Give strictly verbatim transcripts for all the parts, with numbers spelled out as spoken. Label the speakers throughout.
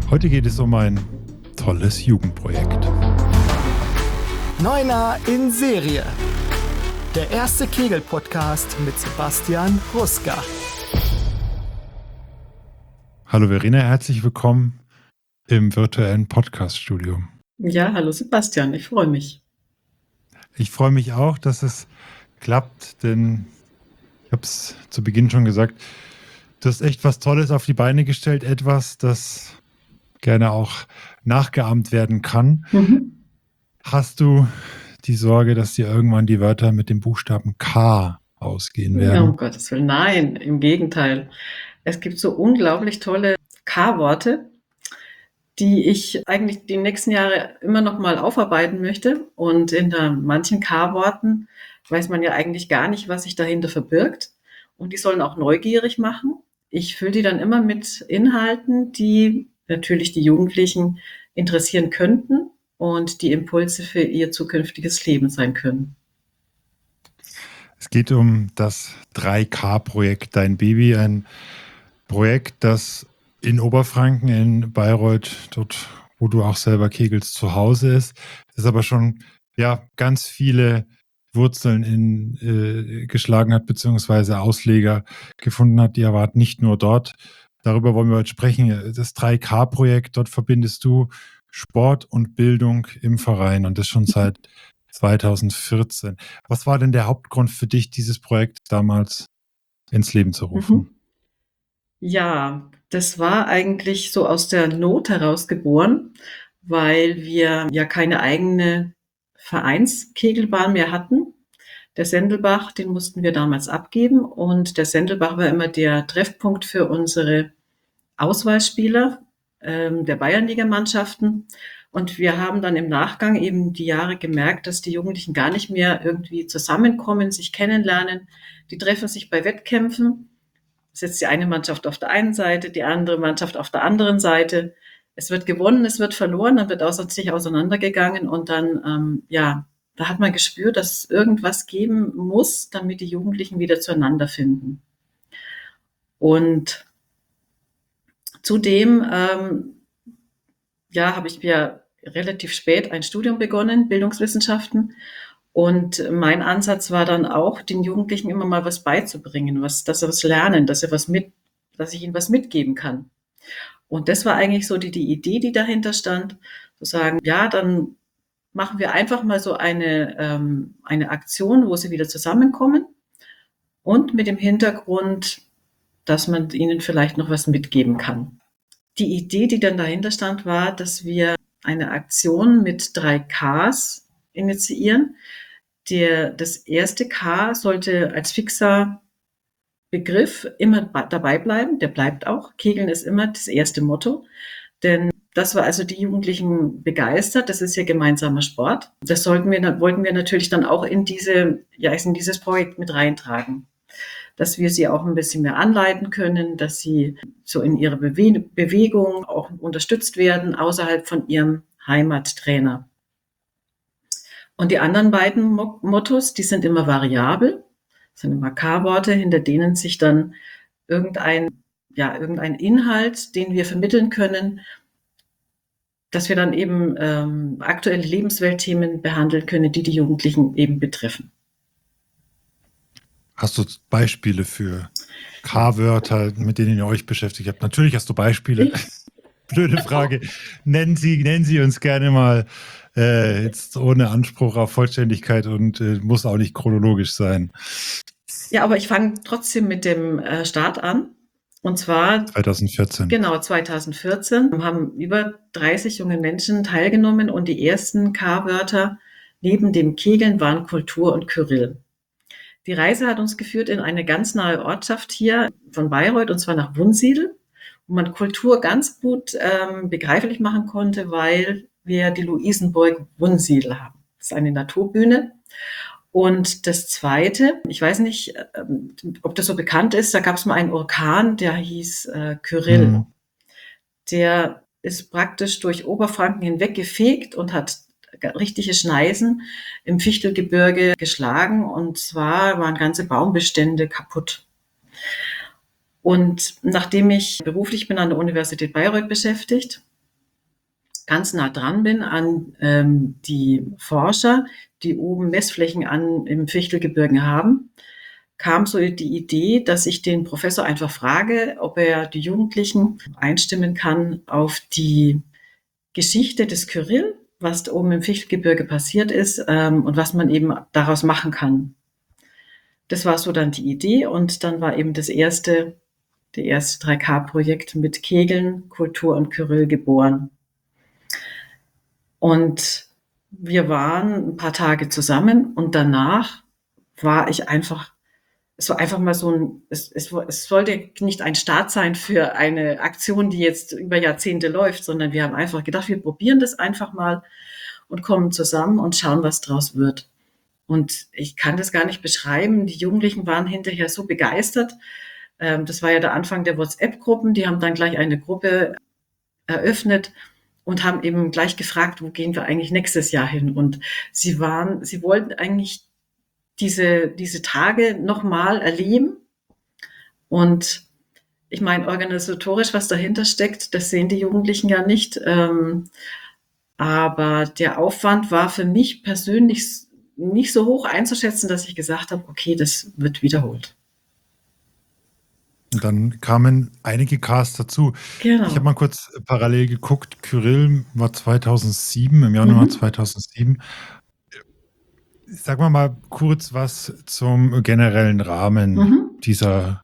Speaker 1: Heute geht es um ein tolles Jugendprojekt.
Speaker 2: Neuner in Serie. Der erste Kegel-Podcast mit Sebastian Ruska.
Speaker 1: Hallo Verena, herzlich willkommen im virtuellen Podcast-Studio.
Speaker 3: Ja, hallo Sebastian, ich freue mich.
Speaker 1: Ich freue mich auch, dass es klappt, denn ich habe es zu Beginn schon gesagt, du hast echt was Tolles auf die Beine gestellt, etwas, das gerne auch nachgeahmt werden kann.
Speaker 3: Mhm.
Speaker 1: Hast du die Sorge, dass dir irgendwann die Wörter mit dem Buchstaben K ausgehen
Speaker 3: Ja,
Speaker 1: werden?
Speaker 3: um Gottes Willen, nein, im Gegenteil. Es gibt so unglaublich tolle K-Worte, die ich eigentlich die nächsten Jahre immer noch mal aufarbeiten möchte. Und in der, manchen K-Worten weiß man ja eigentlich gar nicht, was sich dahinter verbirgt. Und die sollen auch neugierig machen. Ich fülle die dann immer mit Inhalten, die natürlich die Jugendlichen interessieren könnten und die Impulse für ihr zukünftiges Leben sein können.
Speaker 1: Es geht um das drei K-Projekt Dein Baby, ein Projekt, das in Oberfranken, in Bayreuth, dort, wo du auch selber kegelst, zu Hause ist. Das aber schon ja ganz viele Wurzeln in, äh, geschlagen hat, beziehungsweise Ausleger gefunden hat, die erwarten nicht nur dort. Darüber wollen wir heute sprechen. Das drei K-Projekt, dort verbindest du Sport und Bildung im Verein und das schon seit zweitausendvierzehn. Was war denn der Hauptgrund für dich, dieses Projekt damals ins Leben zu rufen?
Speaker 3: Mhm. Ja, das war eigentlich so aus der Not heraus geboren, weil wir ja keine eigene Vereinskegelbahn mehr hatten. Der Sendelbach, den mussten wir damals abgeben und der Sendelbach war immer der Treffpunkt für unsere Auswahlspieler ähm, der Bayernligamannschaften. Und wir haben dann im Nachgang eben die Jahre gemerkt, dass die Jugendlichen gar nicht mehr irgendwie zusammenkommen, sich kennenlernen. Die treffen sich bei Wettkämpfen. Sitzt die eine Mannschaft auf der einen Seite, die andere Mannschaft auf der anderen Seite. Es wird gewonnen, es wird verloren, dann wird außer sich auseinandergegangen und dann, ähm, ja, da hat man gespürt, dass es irgendwas geben muss, damit die Jugendlichen wieder zueinander finden. Und zudem, ähm, ja, habe ich ja relativ spät ein Studium begonnen, Bildungswissenschaften. Und mein Ansatz war dann auch, den Jugendlichen immer mal was beizubringen, was, dass sie was lernen, dass sie was mit, dass ich ihnen was mitgeben kann. Und das war eigentlich so die, die Idee, die dahinter stand, zu sagen, ja, dann machen wir einfach mal so eine, ähm, eine Aktion, wo sie wieder zusammenkommen und mit dem Hintergrund, dass man ihnen vielleicht noch was mitgeben kann. Die Idee, die dann dahinter stand, war, dass wir eine Aktion mit drei Ks initiieren. Der, das erste K sollte als fixer Begriff immer dabei bleiben. Der bleibt auch. Kegeln ist immer das erste Motto. Denn das war also die Jugendlichen begeistert. Das ist ja gemeinsamer Sport. Das sollten wir, wollten wir natürlich dann auch in diese, ja, in dieses Projekt mit reintragen. Dass wir sie auch ein bisschen mehr anleiten können, dass sie so in ihrer Bewe- Bewegung auch unterstützt werden, außerhalb von ihrem Heimattrainer. Und die anderen beiden Mo- Mottos, die sind immer variabel, das sind immer K-Worte, hinter denen sich dann irgendein, ja, irgendein Inhalt, den wir vermitteln können, dass wir dann eben ähm, aktuelle Lebensweltthemen behandeln können, die die Jugendlichen eben betreffen.
Speaker 1: Hast du Beispiele für K-Wörter, mit denen ihr euch beschäftigt habt? Natürlich hast du Beispiele. Blöde Frage. Nennen Sie, nennen Sie uns gerne mal, äh, jetzt ohne Anspruch auf Vollständigkeit und äh, muss auch nicht chronologisch sein.
Speaker 3: Ja, aber ich fange trotzdem mit dem äh, Start an. Und zwar
Speaker 1: zweitausendvierzehn.
Speaker 3: Genau, zweitausendvierzehn haben über dreißig junge Menschen teilgenommen und die ersten K-Wörter neben dem Kegeln waren Kultur und Kyrill. Die Reise hat uns geführt in eine ganz nahe Ortschaft hier von Bayreuth, und zwar nach Wunsiedel, wo man Kultur ganz gut ähm, begreiflich machen konnte, weil wir die Luisenburg Wunsiedel haben. Das ist eine Naturbühne. Und das Zweite, ich weiß nicht, ähm, ob das so bekannt ist, da gab es mal einen Orkan, der hieß äh, Kyrill.
Speaker 1: Mhm.
Speaker 3: Der ist praktisch durch Oberfranken hinweg gefegt und hat richtige Schneisen im Fichtelgebirge geschlagen. Und zwar waren ganze Baumbestände kaputt. Und nachdem ich beruflich bin an der Universität Bayreuth beschäftigt, ganz nah dran bin an ähm, die Forscher, die oben Messflächen an, im Fichtelgebirge haben, kam so die Idee, dass ich den Professor einfach frage, ob er die Jugendlichen einstimmen kann auf die Geschichte des Kyrill, was da oben im Fichtelgebirge passiert ist ähm, und was man eben daraus machen kann. Das war so dann die Idee und dann war eben das erste, der erste drei K-Projekt mit Kegeln, Kultur und Kyrill geboren. Und wir waren ein paar Tage zusammen und danach war ich einfach, es war einfach mal so ein, es, es, es sollte nicht ein Start sein für eine Aktion, die jetzt über Jahrzehnte läuft, sondern wir haben einfach gedacht, wir probieren das einfach mal und kommen zusammen und schauen, was draus wird. Und ich kann das gar nicht beschreiben. Die Jugendlichen waren hinterher so begeistert. Das war ja der Anfang der WhatsApp-Gruppen. Die haben dann gleich eine Gruppe eröffnet und haben eben gleich gefragt, wo gehen wir eigentlich nächstes Jahr hin? Und sie waren, sie wollten eigentlich diese, diese Tage nochmal erleben. Und ich meine, organisatorisch, was dahinter steckt, das sehen die Jugendlichen ja nicht. Ähm, aber der Aufwand war für mich persönlich nicht so hoch einzuschätzen, dass ich gesagt habe, okay, das wird wiederholt.
Speaker 1: Und dann kamen einige Casts dazu.
Speaker 3: Genau.
Speaker 1: Ich habe mal kurz parallel geguckt. Kyrill war zweitausendsieben, im Januar
Speaker 3: Mhm.
Speaker 1: zweitausendsieben. Sagen wir mal kurz was zum generellen Rahmen
Speaker 3: Mhm.
Speaker 1: dieser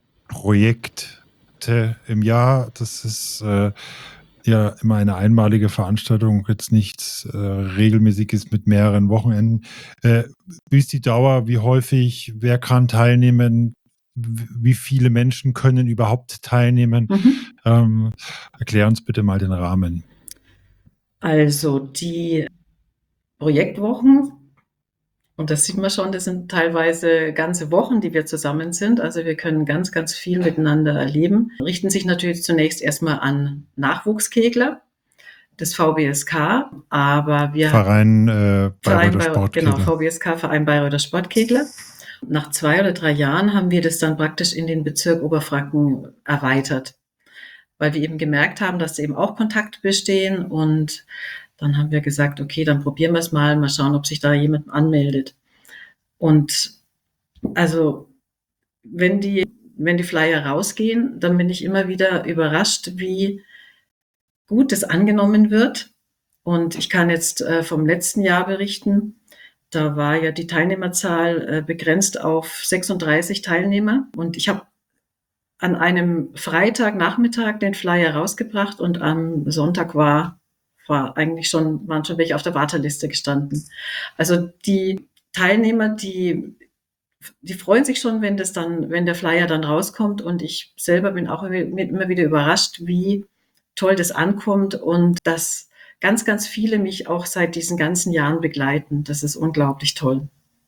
Speaker 1: Projekte im Jahr. Das ist äh, ja immer eine einmalige Veranstaltung, jetzt nichts äh, regelmäßiges mit mehreren Wochenenden. Äh, wie ist die Dauer? Wie häufig? Wer kann teilnehmen? W- Wie viele Menschen können überhaupt teilnehmen?
Speaker 3: Mhm.
Speaker 1: Ähm, erklär uns bitte mal den Rahmen.
Speaker 3: Also die Projektwochen, und das sieht man schon, das sind teilweise ganze Wochen, die wir zusammen sind. Also wir können ganz, ganz viel miteinander erleben. Richten sich natürlich zunächst erstmal an Nachwuchskegler des V B S K, aber wir
Speaker 1: Verein äh,
Speaker 3: Verein
Speaker 1: Bayreuther
Speaker 3: Bay-
Speaker 1: Sportkegel.
Speaker 3: genau, V B S K, Verein Bayreuther Sportkegler. Nach zwei oder drei Jahren haben wir das dann praktisch in den Bezirk Oberfranken erweitert, weil wir eben gemerkt haben, dass eben auch Kontakte bestehen und dann haben wir gesagt, okay, dann probieren wir es mal, mal schauen, ob sich da jemand anmeldet. Und also wenn die, wenn die Flyer rausgehen, dann bin ich immer wieder überrascht, wie gut das angenommen wird. Und ich kann jetzt äh, vom letzten Jahr berichten. Da war ja die Teilnehmerzahl äh, begrenzt auf sechsunddreißig Teilnehmer. Und ich habe an einem Freitagnachmittag den Flyer rausgebracht und am Sonntag war, war eigentlich schon, waren schon welche auf der Warteliste gestanden. Also die Teilnehmer, die, die freuen sich schon, wenn das dann, wenn der Flyer dann rauskommt. Und ich selber bin auch immer wieder überrascht, wie toll das ankommt und dass ganz, ganz viele mich auch seit diesen ganzen Jahren begleiten. Das ist unglaublich toll.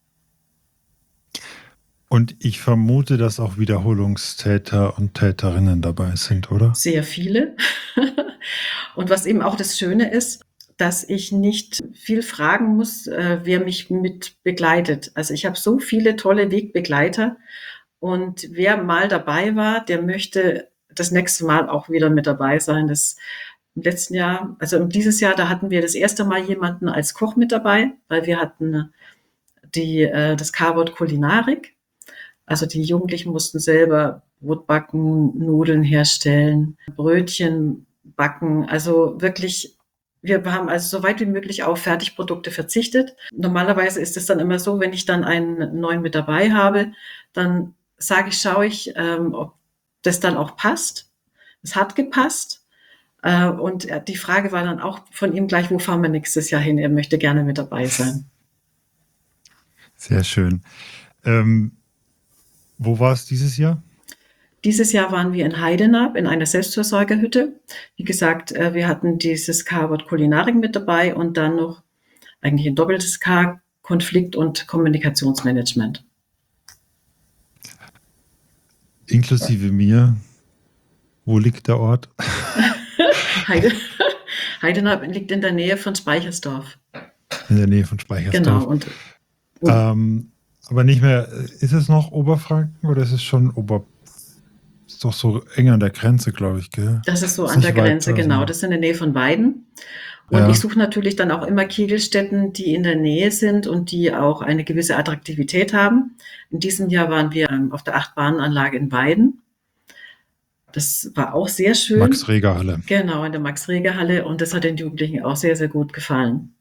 Speaker 1: Und ich vermute, dass auch Wiederholungstäter und Täterinnen dabei sind, oder?
Speaker 3: Sehr viele. Und was eben auch das Schöne ist, dass ich nicht viel fragen muss, äh, wer mich mit begleitet. Also ich habe so viele tolle Wegbegleiter und wer mal dabei war, der möchte das nächste Mal auch wieder mit dabei sein. Das im letzten Jahr, also dieses Jahr, da hatten wir das erste Mal jemanden als Koch mit dabei, weil wir hatten die, äh, das K-Wort Kulinarik. Also die Jugendlichen mussten selber Brot backen, Nudeln herstellen, Brötchen backen. Also wirklich, wir haben also so weit wie möglich auf Fertigprodukte verzichtet. Normalerweise ist es dann immer so, wenn ich dann einen neuen mit dabei habe, dann sage ich, schaue ich, ähm, ob das dann auch passt. Es hat gepasst. Äh, und die Frage war dann auch von ihm gleich, wo fahren wir nächstes Jahr hin? Er möchte gerne mit dabei sein.
Speaker 1: Sehr schön. Ähm, wo war es dieses Jahr?
Speaker 3: Dieses Jahr waren wir in Heidenab in einer Selbstversorgerhütte. Wie gesagt, wir hatten dieses K-Wort Kulinarik mit dabei und dann noch eigentlich ein doppeltes K, Konflikt- und Kommunikationsmanagement.
Speaker 1: Inklusive mir. Wo liegt der Ort?
Speaker 3: Heide, Heidenab liegt in der Nähe von Speichersdorf.
Speaker 1: In der Nähe von Speichersdorf.
Speaker 3: Genau. Und, und
Speaker 1: ähm, aber nicht mehr, ist es noch Oberfranken oder ist es schon Ober... Ist doch so eng an der Grenze, glaube ich, gell?
Speaker 3: Das ist so
Speaker 1: Ist
Speaker 3: an der
Speaker 1: nicht weit,
Speaker 3: Grenze,
Speaker 1: also-
Speaker 3: genau. Das ist in der Nähe von Weiden. Und ich
Speaker 1: Ja.
Speaker 3: suche natürlich dann auch immer Kegelstätten, die in der Nähe sind und die auch eine gewisse Attraktivität haben. In diesem Jahr waren wir ähm, auf der Acht-Bahn-Anlage in Weiden. Das war auch sehr schön.
Speaker 1: Max-Reger-Halle.
Speaker 3: Genau, in der Max-Reger-Halle. Und das hat den Jugendlichen auch sehr, sehr gut gefallen.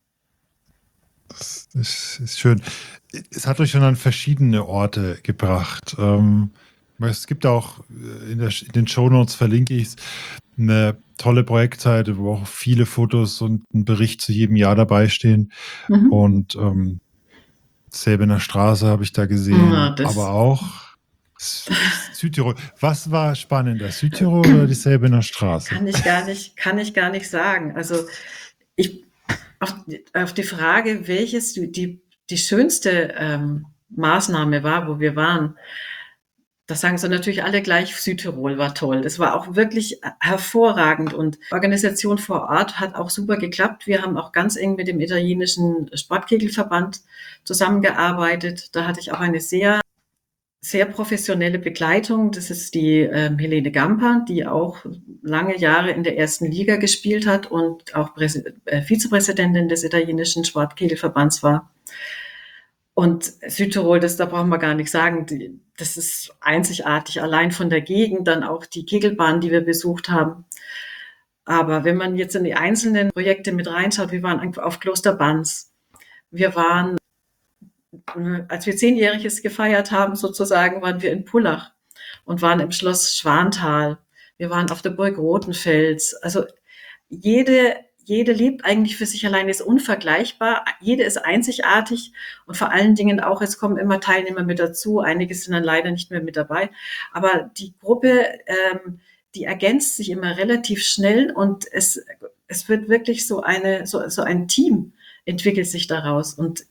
Speaker 1: Das ist, ist schön. Es hat euch schon an verschiedene Orte gebracht. Ähm, es gibt auch in, der, in den Shownotes, verlinke ich es, eine tolle Projektseite, wo auch viele Fotos und ein Bericht zu jedem Jahr dabei stehen.
Speaker 3: Mhm.
Speaker 1: Und ähm, Säbener Straße habe ich da gesehen,
Speaker 3: Ja, das-
Speaker 1: aber auch Südtirol. Was war spannender, Südtirol oder die Säbener Straße?
Speaker 3: Kann ich gar nicht, kann ich gar nicht sagen. Also ich auf, auf die Frage, welches die, die, die schönste ähm, Maßnahme war, wo wir waren, das sagen sie natürlich alle gleich, Südtirol war toll. Das war auch wirklich hervorragend und die Organisation vor Ort hat auch super geklappt. Wir haben auch ganz eng mit dem italienischen Sportkegelverband zusammengearbeitet. Da hatte ich auch eine sehr sehr professionelle Begleitung. Das ist die ähm, Helene Gamper, die auch lange Jahre in der ersten Liga gespielt hat und auch Präs- äh, Vizepräsidentin des italienischen Sportkegelverbands war. Und Südtirol, das da brauchen wir gar nicht sagen, die, das ist einzigartig, allein von der Gegend, dann auch die Kegelbahn, die wir besucht haben. Aber wenn man jetzt in die einzelnen Projekte mit reinschaut, wir waren auf Kloster Banz, wir waren als wir Zehnjähriges gefeiert haben, sozusagen, waren wir in Pullach und waren im Schloss Schwantal. Wir waren auf der Burg Rothenfels. Also jede, jede lebt eigentlich für sich allein, ist unvergleichbar. Jede ist einzigartig und vor allen Dingen auch, es kommen immer Teilnehmer mit dazu. Einige sind dann leider nicht mehr mit dabei. Aber die Gruppe, ähm, die ergänzt sich immer relativ schnell und es, es wird wirklich so eine, so, so ein Team entwickelt sich daraus. Und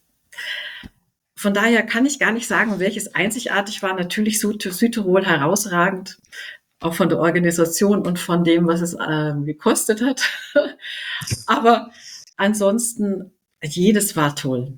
Speaker 3: von daher kann ich gar nicht sagen, welches einzigartig war. Natürlich Süd- Südtirol herausragend, auch von der Organisation und von dem, was es äh, gekostet hat. Aber ansonsten, jedes war toll.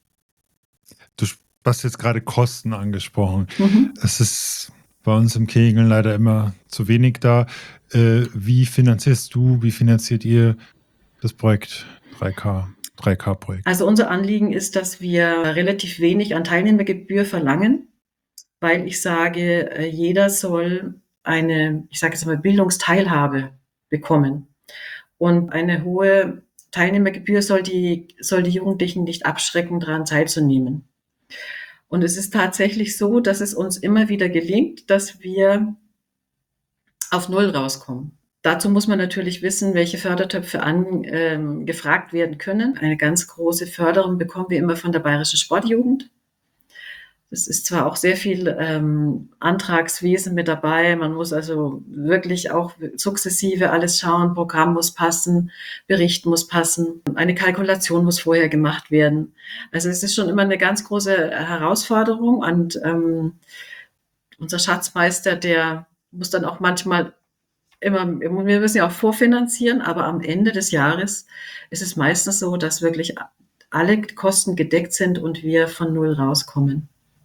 Speaker 1: Du hast jetzt gerade Kosten angesprochen.
Speaker 3: Mhm.
Speaker 1: Es ist bei uns im Kegeln leider immer zu wenig da. Äh, wie finanzierst du, wie finanziert ihr das Projekt drei K? drei K-Projekt.
Speaker 3: Also unser Anliegen ist, dass wir relativ wenig an Teilnehmergebühr verlangen, weil ich sage, äh, jeder soll eine, ich sage jetzt mal, Bildungsteilhabe bekommen. Und eine hohe Teilnehmergebühr soll die, soll die Jugendlichen nicht abschrecken, daran teilzunehmen. Und es ist tatsächlich so, dass es uns immer wieder gelingt, dass wir auf Null rauskommen. Dazu muss man natürlich wissen, welche Fördertöpfe angefragt ähm, werden können. Eine ganz große Förderung bekommen wir immer von der Bayerischen Sportjugend. Das ist zwar auch sehr viel ähm, Antragswesen mit dabei. Man muss also wirklich auch sukzessive alles schauen. Programm muss passen, Bericht muss passen, eine Kalkulation muss vorher gemacht werden. Also es ist schon immer eine ganz große Herausforderung und ähm, unser Schatzmeister, der muss dann auch manchmal immer, wir müssen ja auch vorfinanzieren, aber am Ende des Jahres ist es meistens so, dass wirklich alle Kosten gedeckt sind und wir von Null rauskommen.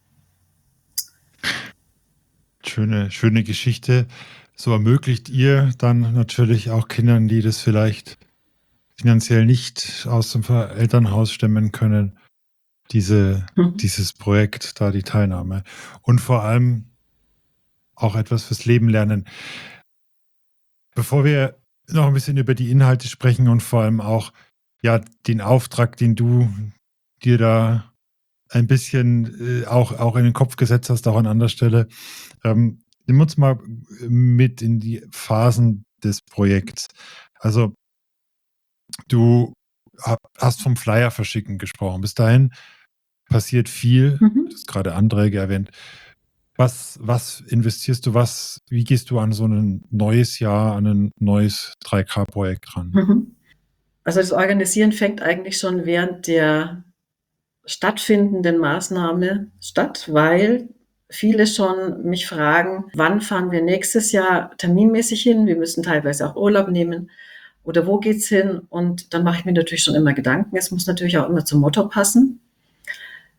Speaker 1: Schöne, schöne Geschichte. So ermöglicht ihr dann natürlich auch Kindern, die das vielleicht finanziell nicht aus dem Elternhaus stemmen können, diese,
Speaker 3: Mhm.
Speaker 1: dieses Projekt, da die Teilnahme. Und vor allem auch etwas fürs Leben lernen. Bevor wir noch ein bisschen über die Inhalte sprechen und vor allem auch ja den Auftrag, den du dir da ein bisschen äh, auch, auch in den Kopf gesetzt hast, auch an anderer Stelle, ähm, nimm uns mal mit in die Phasen des Projekts. Also du hast vom Flyer verschicken gesprochen. Bis dahin passiert viel.
Speaker 3: Mhm.
Speaker 1: Du hast gerade Anträge erwähnt. Was, was investierst du, was, wie gehst du an so ein neues Jahr, an ein neues drei K-Projekt ran?
Speaker 3: Mhm. Also das Organisieren fängt eigentlich schon während der stattfindenden Maßnahme statt, weil viele schon mich fragen, wann fahren wir nächstes Jahr terminmäßig hin? Wir müssen teilweise auch Urlaub nehmen. Oder wo geht's hin? Und dann mache ich mir natürlich schon immer Gedanken. Es muss natürlich auch immer zum Motto passen.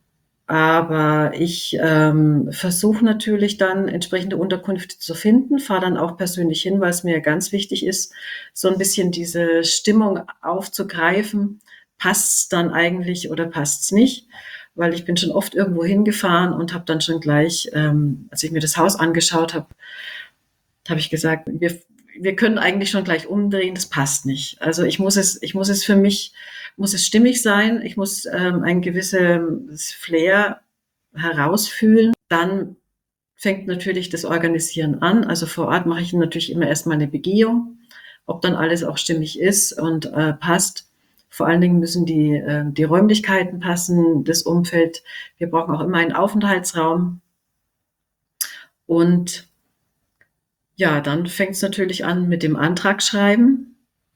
Speaker 3: Aber ich ähm, versuche natürlich dann entsprechende Unterkünfte zu finden, fahre dann auch persönlich hin, weil es mir ganz wichtig ist, so ein bisschen diese Stimmung aufzugreifen. Passt's dann eigentlich oder passt's nicht? Weil ich bin schon oft irgendwo hingefahren und habe dann schon gleich, ähm, als ich mir das Haus angeschaut habe, habe ich gesagt, wir, wir können eigentlich schon gleich umdrehen, das passt nicht. Also ich muss es, ich muss es für mich, muss es stimmig sein, ich muss ähm, ein gewisses Flair herausfühlen. Dann fängt natürlich das Organisieren an. Also vor Ort mache ich natürlich immer erstmal eine Begehung, ob dann alles auch stimmig ist und äh, passt. Vor allen Dingen müssen die, äh, die Räumlichkeiten passen, das Umfeld. Wir brauchen auch immer einen Aufenthaltsraum. Und ja, dann fängt es natürlich an mit dem Antragsschreiben.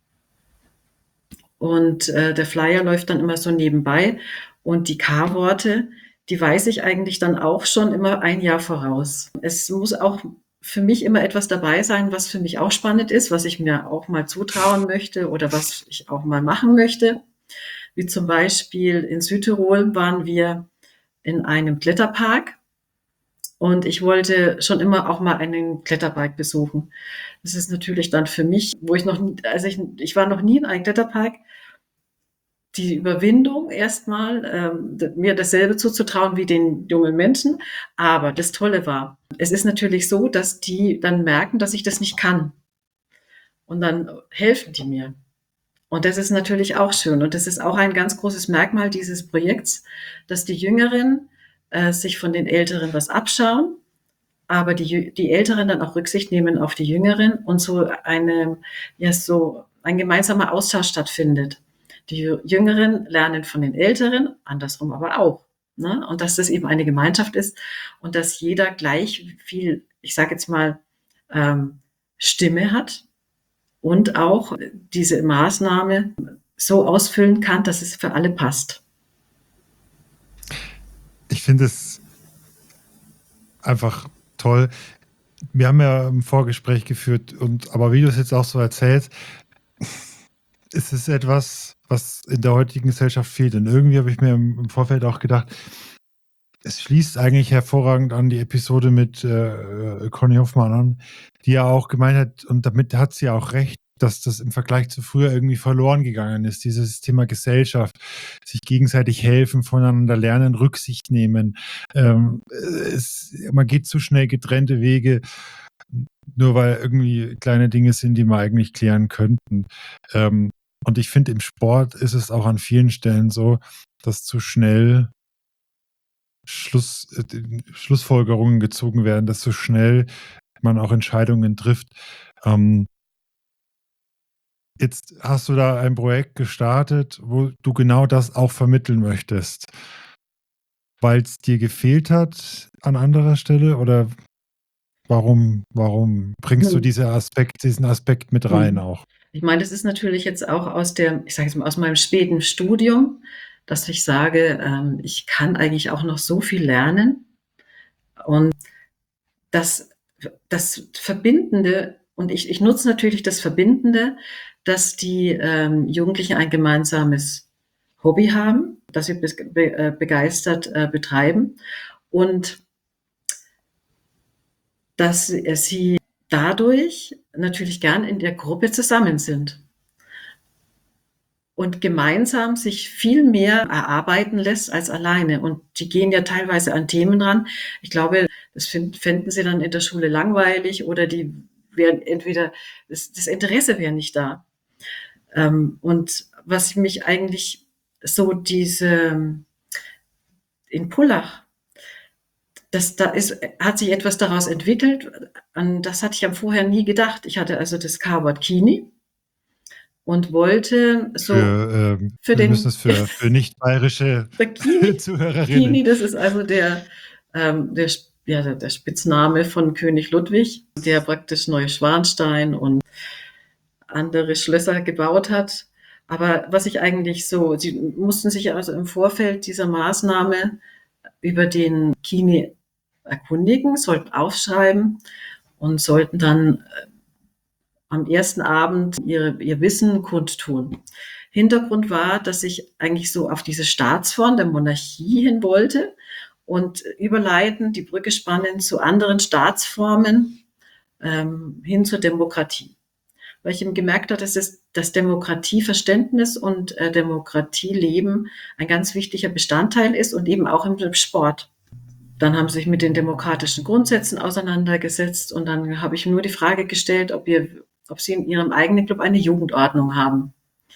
Speaker 3: Und äh, der Flyer läuft dann immer so nebenbei. Und die K-Worte, die weiß ich eigentlich dann auch schon immer ein Jahr voraus. Es muss auch für mich immer etwas dabei sein, was für mich auch spannend ist, was ich mir auch mal zutrauen möchte oder was ich auch mal machen möchte. Wie zum Beispiel in Südtirol waren wir in einem Kletterpark. Und ich wollte schon immer auch mal einen Kletterpark besuchen. Das ist natürlich dann für mich, wo ich noch, also ich, ich war noch nie in einem Kletterpark, die Überwindung erstmal, ähm, mir dasselbe zuzutrauen wie den jungen Menschen. Aber das Tolle war, es ist natürlich so, dass die dann merken, dass ich das nicht kann. Und dann helfen die mir. Und das ist natürlich auch schön. Und das ist auch ein ganz großes Merkmal dieses Projekts, dass die Jüngeren äh, sich von den Älteren was abschauen, aber die, die Älteren dann auch Rücksicht nehmen auf die Jüngeren und so eine, ja, so ein gemeinsamer Austausch stattfindet. Die Jüngeren lernen von den Älteren, andersrum aber auch. Ne? Und dass das eben eine Gemeinschaft ist und dass jeder gleich viel, ich sage jetzt mal, ähm, Stimme hat und auch diese Maßnahme so ausfüllen kann, dass es für alle passt.
Speaker 1: Ich finde es einfach toll. Wir haben ja ein Vorgespräch geführt, und aber wie du es jetzt auch so erzählst, ist es etwas, was in der heutigen Gesellschaft fehlt. Und irgendwie habe ich mir im Vorfeld auch gedacht, es schließt eigentlich hervorragend an die Episode mit äh, Conny Hoffmann an, die ja auch gemeint hat, und damit hat sie auch recht, dass das im Vergleich zu früher irgendwie verloren gegangen ist. Dieses Thema Gesellschaft, sich gegenseitig helfen, voneinander lernen, Rücksicht nehmen. Ähm, es, man geht zu schnell getrennte Wege, nur weil irgendwie kleine Dinge sind, die man eigentlich klären könnten. Ähm, und ich finde, im Sport ist es auch an vielen Stellen so, dass zu schnell Schluss, äh, Schlussfolgerungen gezogen werden, dass so schnell man auch Entscheidungen trifft. Ähm, jetzt hast du da ein Projekt gestartet, wo du genau das auch vermitteln möchtest, weil es dir gefehlt hat an anderer Stelle, oder warum, warum bringst du diese Aspekt, diesen Aspekt mit rein auch?
Speaker 3: Ich meine, das ist natürlich jetzt auch aus der, ich sage jetzt mal, aus meinem späten Studium, dass ich sage, ähm, ich kann eigentlich auch noch so viel lernen. Und das, das Verbindende, und ich, ich nutze natürlich das Verbindende, dass die ähm, Jugendlichen ein gemeinsames Hobby haben, das sie be be begeistert äh, betreiben und dass äh, sie dadurch natürlich gern in der Gruppe zusammen sind und gemeinsam sich viel mehr erarbeiten lässt als alleine. Und die gehen ja teilweise an Themen ran. Ich glaube, das find, fänden sie dann in der Schule langweilig, oder die wären entweder, das, das Interesse wäre nicht da. Ähm, und was mich eigentlich so diese, in Pullach, das, da ist, hat sich etwas daraus entwickelt, an das hatte ich ja vorher nie gedacht. Ich hatte also das K-Wort Kini und wollte so
Speaker 1: Für, ähm,
Speaker 3: für
Speaker 1: wir
Speaker 3: den
Speaker 1: müssen es für, für nicht bayerische
Speaker 3: Kini,
Speaker 1: Zuhörerinnen.
Speaker 3: Kini, das ist also der, ähm, der, ja, der, der Spitzname von König Ludwig, der praktisch Neuschwanstein und andere Schlösser gebaut hat. Aber was ich eigentlich so, sie mussten sich also im Vorfeld dieser Maßnahme über den Kini erkundigen, sollten aufschreiben und sollten dann am ersten Abend ihre, ihr Wissen kundtun. Hintergrund war, dass ich eigentlich so auf diese Staatsform der Monarchie hin wollte und überleiten, die Brücke spannen zu anderen Staatsformen ähm, hin zur Demokratie. Weil ich eben gemerkt habe, dass das, das Demokratieverständnis und äh, Demokratieleben ein ganz wichtiger Bestandteil ist und eben auch im Sport. Dann haben sie sich mit den demokratischen Grundsätzen auseinandergesetzt und dann habe ich nur die Frage gestellt, ob, ihr, ob sie in ihrem eigenen Club eine Jugendordnung haben.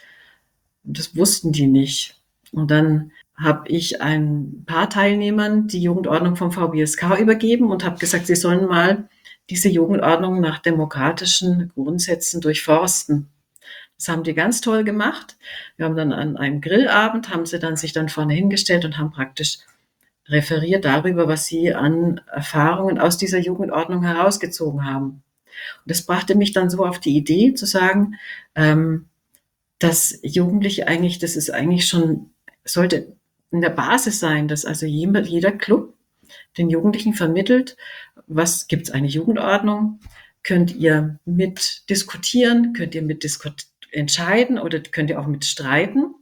Speaker 3: Und das wussten die nicht. Und dann habe ich ein paar Teilnehmern die Jugendordnung vom V B S K übergeben und habe gesagt, sie sollen mal diese Jugendordnung nach demokratischen Grundsätzen durchforsten. Das haben die ganz toll gemacht. Wir haben dann an einem Grillabend, haben sie dann sich dann vorne hingestellt und haben praktisch referiert darüber, was sie an Erfahrungen aus dieser Jugendordnung herausgezogen haben. Und das brachte mich dann so auf die Idee zu sagen, ähm, dass Jugendliche eigentlich, das ist eigentlich schon, sollte in der Basis sein, dass also jeder, jeder Club den Jugendlichen vermittelt, was gibt es eine Jugendordnung, könnt ihr mit diskutieren, könnt ihr mit diskut- entscheiden oder könnt ihr auch mit streiten.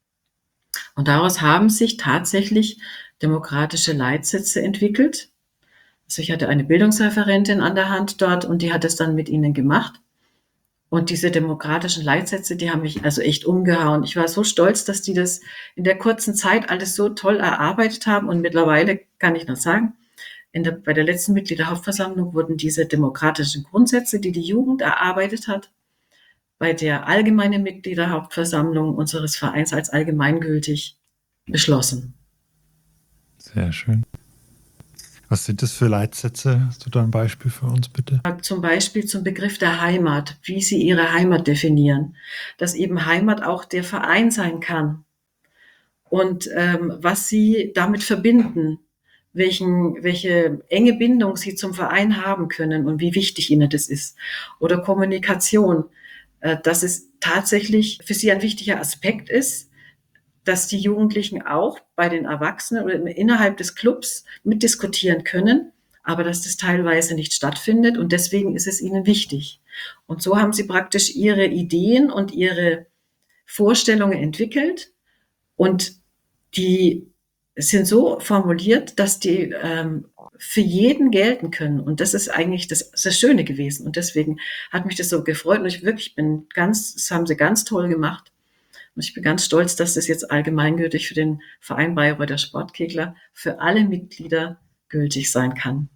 Speaker 3: Und daraus haben sich tatsächlich demokratische Leitsätze entwickelt. Also ich hatte eine Bildungsreferentin an der Hand dort und die hat es dann mit ihnen gemacht. Und diese demokratischen Leitsätze, die haben mich also echt umgehauen. Ich war so stolz, dass die das in der kurzen Zeit alles so toll erarbeitet haben. Und mittlerweile kann ich noch sagen, in der, bei der letzten Mitgliederhauptversammlung wurden diese demokratischen Grundsätze, die die Jugend erarbeitet hat, bei der allgemeinen Mitgliederhauptversammlung unseres Vereins als allgemeingültig beschlossen.
Speaker 1: Sehr schön. Was sind das für Leitsätze? Hast du da ein Beispiel für uns, bitte?
Speaker 3: Zum Beispiel zum Begriff der Heimat, wie sie ihre Heimat definieren. Dass eben Heimat auch der Verein sein kann. Und ähm, was sie damit verbinden, welchen, welche enge Bindung sie zum Verein haben können und wie wichtig ihnen das ist. Oder Kommunikation, äh, dass es tatsächlich für sie ein wichtiger Aspekt ist, dass die Jugendlichen auch bei den Erwachsenen oder innerhalb des Clubs mitdiskutieren können, aber dass das teilweise nicht stattfindet und deswegen ist es ihnen wichtig. Und so haben sie praktisch ihre Ideen und ihre Vorstellungen entwickelt und die sind so formuliert, dass die ähm, für jeden gelten können. Und das ist eigentlich das, das Schöne gewesen. Und deswegen hat mich das so gefreut und ich wirklich bin ganz, das haben sie ganz toll gemacht. Und ich bin ganz stolz, dass das jetzt allgemeingültig für den Verein Bayreuther Sportkegler für alle Mitglieder gültig sein kann.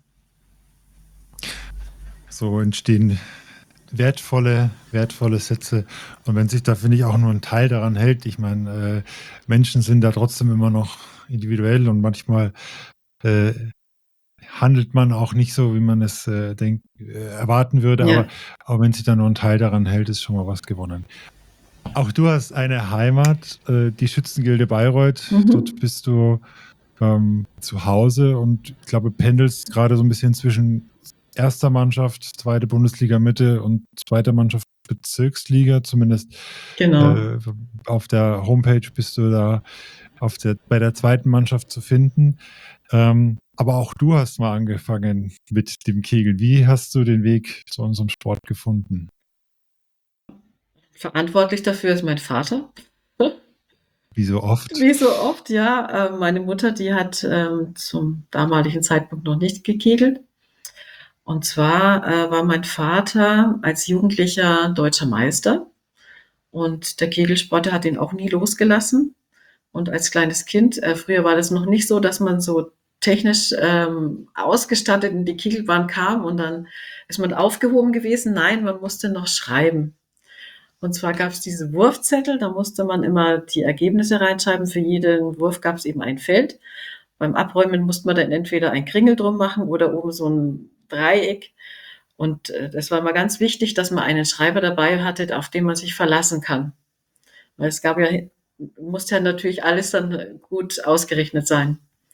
Speaker 1: So entstehen wertvolle, wertvolle Sätze. Und wenn sich da, finde ich, auch nur ein Teil daran hält, ich meine, äh, Menschen sind da trotzdem immer noch individuell und manchmal äh, handelt man auch nicht so, wie man es äh, denk, äh, erwarten würde.
Speaker 3: Ja.
Speaker 1: Aber, aber wenn sich da nur ein Teil daran hält, ist schon mal was gewonnen. Auch du hast eine Heimat, äh, die Schützengilde Bayreuth.
Speaker 3: Mhm.
Speaker 1: Dort bist du ähm, zu Hause und ich glaube, pendelst gerade so ein bisschen zwischen erster Mannschaft, zweite Bundesliga Mitte und zweiter Mannschaft Bezirksliga. Zumindest
Speaker 3: Genau.
Speaker 1: äh, auf der Homepage bist du da auf der, bei der zweiten Mannschaft zu finden. Ähm, aber auch du hast mal angefangen mit dem Kegeln. Wie hast du den Weg zu unserem Sport gefunden?
Speaker 3: Verantwortlich dafür ist mein Vater.
Speaker 1: Wie so oft.
Speaker 3: Wie so oft, ja. Äh, meine Mutter, die hat ähm, zum damaligen Zeitpunkt noch nicht gekegelt. Und zwar äh, war mein Vater als Jugendlicher deutscher Meister und der Kegelsport, der hat ihn auch nie losgelassen. Und als kleines Kind, äh, früher war das noch nicht so, dass man so technisch ähm, ausgestattet in die Kegelbahn kam und dann ist man aufgehoben gewesen. Nein, man musste noch schreiben. Und zwar gab es diese Wurfzettel, da musste man immer die Ergebnisse reinschreiben. Für jeden Wurf gab es eben ein Feld. Beim Abräumen musste man dann entweder ein Kringel drum machen oder oben so ein Dreieck. Und äh, das war immer ganz wichtig, dass man einen Schreiber dabei hatte, auf den man sich verlassen kann. Weil es gab ja, musste ja natürlich alles dann gut ausgerechnet sein.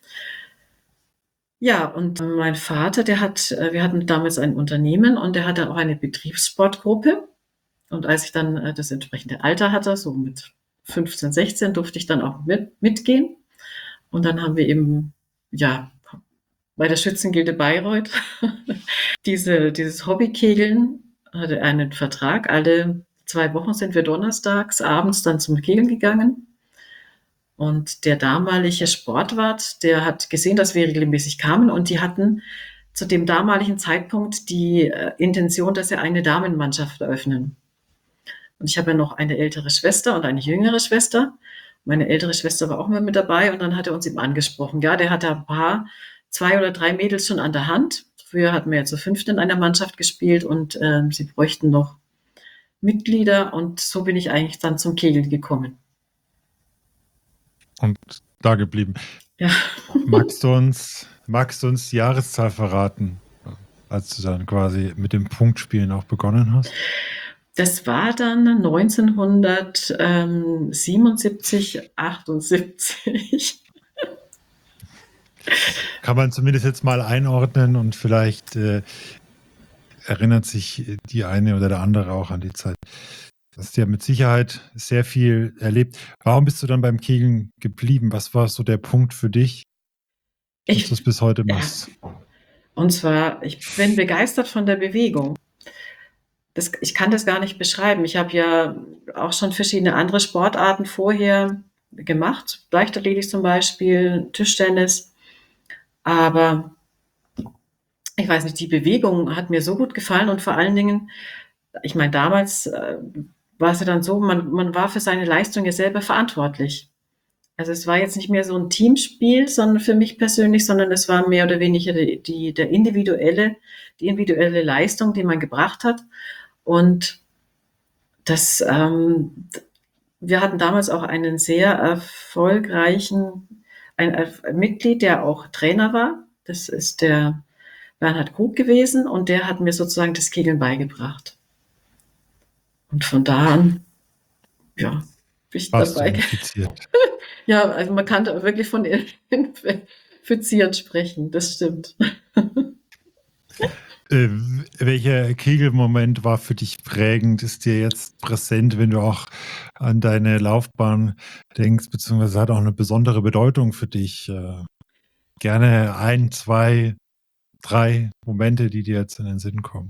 Speaker 3: Ja, und mein Vater, der hat, wir hatten damals ein Unternehmen und der hatte auch eine Betriebssportgruppe. Und als ich dann äh, das entsprechende Alter hatte, so mit fünfzehn, sechzehn, durfte ich dann auch mit, mitgehen. Und dann haben wir eben, ja, bei der Schützengilde Bayreuth diese, dieses Hobbykegeln hatte einen Vertrag. Alle zwei Wochen sind wir donnerstags abends dann zum Kegeln gegangen. Und der damalige Sportwart, der hat gesehen, dass wir regelmäßig kamen und die hatten zu dem damaligen Zeitpunkt die äh, Intention, dass sie eine Damenmannschaft eröffnen. Und ich habe ja noch eine ältere Schwester und eine jüngere Schwester. Meine ältere Schwester war auch mal mit dabei und dann hat er uns eben angesprochen. Ja, der hatte ein paar, zwei oder drei Mädels schon an der Hand. Früher hatten wir ja zu fünft in einer Mannschaft gespielt und äh, sie bräuchten noch Mitglieder und so bin ich eigentlich dann zum Kegeln gekommen.
Speaker 1: Und da geblieben.
Speaker 3: Ja.
Speaker 1: Magst du uns, magst du uns die Jahreszahl verraten, als du dann quasi mit dem Punktspielen auch begonnen hast?
Speaker 3: Das war dann neunzehnhundertsiebenundsiebzig, achtundsiebzig.
Speaker 1: Kann man zumindest jetzt mal einordnen und vielleicht äh, erinnert sich die eine oder der andere auch an die Zeit. Du hast ja mit Sicherheit sehr viel erlebt. Warum bist du dann beim Kegeln geblieben? Was war so der Punkt für dich, dass
Speaker 3: Ich,
Speaker 1: du es bis heute
Speaker 3: ja,
Speaker 1: machst?
Speaker 3: und zwar, ich bin begeistert von der Bewegung. Das, ich kann das gar nicht beschreiben. Ich habe ja auch schon verschiedene andere Sportarten vorher gemacht, Leichtathletik zum Beispiel, Tischtennis. Aber ich weiß nicht, die Bewegung hat mir so gut gefallen und vor allen Dingen, ich meine, damals äh, war es ja dann so, man, man war für seine Leistung ja selber verantwortlich. Also es war jetzt nicht mehr so ein Teamspiel, sondern für mich persönlich, sondern es war mehr oder weniger die, die, der individuelle, die individuelle Leistung, die man gebracht hat. Und das, ähm, wir hatten damals auch einen sehr erfolgreichen, ein, ein Mitglied, der auch Trainer war. Das ist der Bernhard Krug gewesen und der hat mir sozusagen das Kegeln beigebracht. Und von da an, ja, bin ich
Speaker 1: Warst du
Speaker 3: dabei.
Speaker 1: infiziert?
Speaker 3: Ja, also man kann da wirklich von infizieren sprechen, das stimmt.
Speaker 1: Äh, welcher Kegelmoment war für dich prägend? Ist dir jetzt präsent, wenn du auch an deine Laufbahn denkst, beziehungsweise hat auch eine besondere Bedeutung für dich? Äh, gerne ein, zwei, drei Momente, die dir jetzt in den Sinn kommen.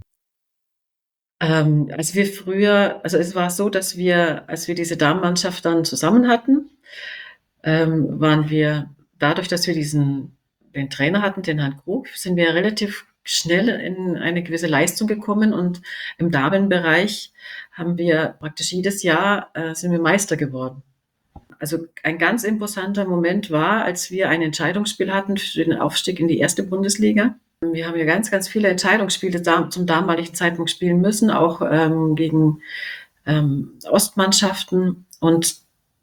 Speaker 3: Ähm, als wir früher, also es war so, dass wir, als wir diese Damenmannschaft dann zusammen hatten, ähm, waren wir, dadurch, dass wir diesen, den Trainer hatten, den Herrn Krug, sind wir relativ schnell in eine gewisse Leistung gekommen und im Damenbereich haben wir praktisch jedes Jahr, äh, sind wir Meister geworden. Also ein ganz imposanter Moment war, als wir ein Entscheidungsspiel hatten für den Aufstieg in die erste Bundesliga. Wir haben ja ganz, ganz viele Entscheidungsspiele da, zum damaligen Zeitpunkt spielen müssen, auch ähm, gegen ähm, Ostmannschaften. Und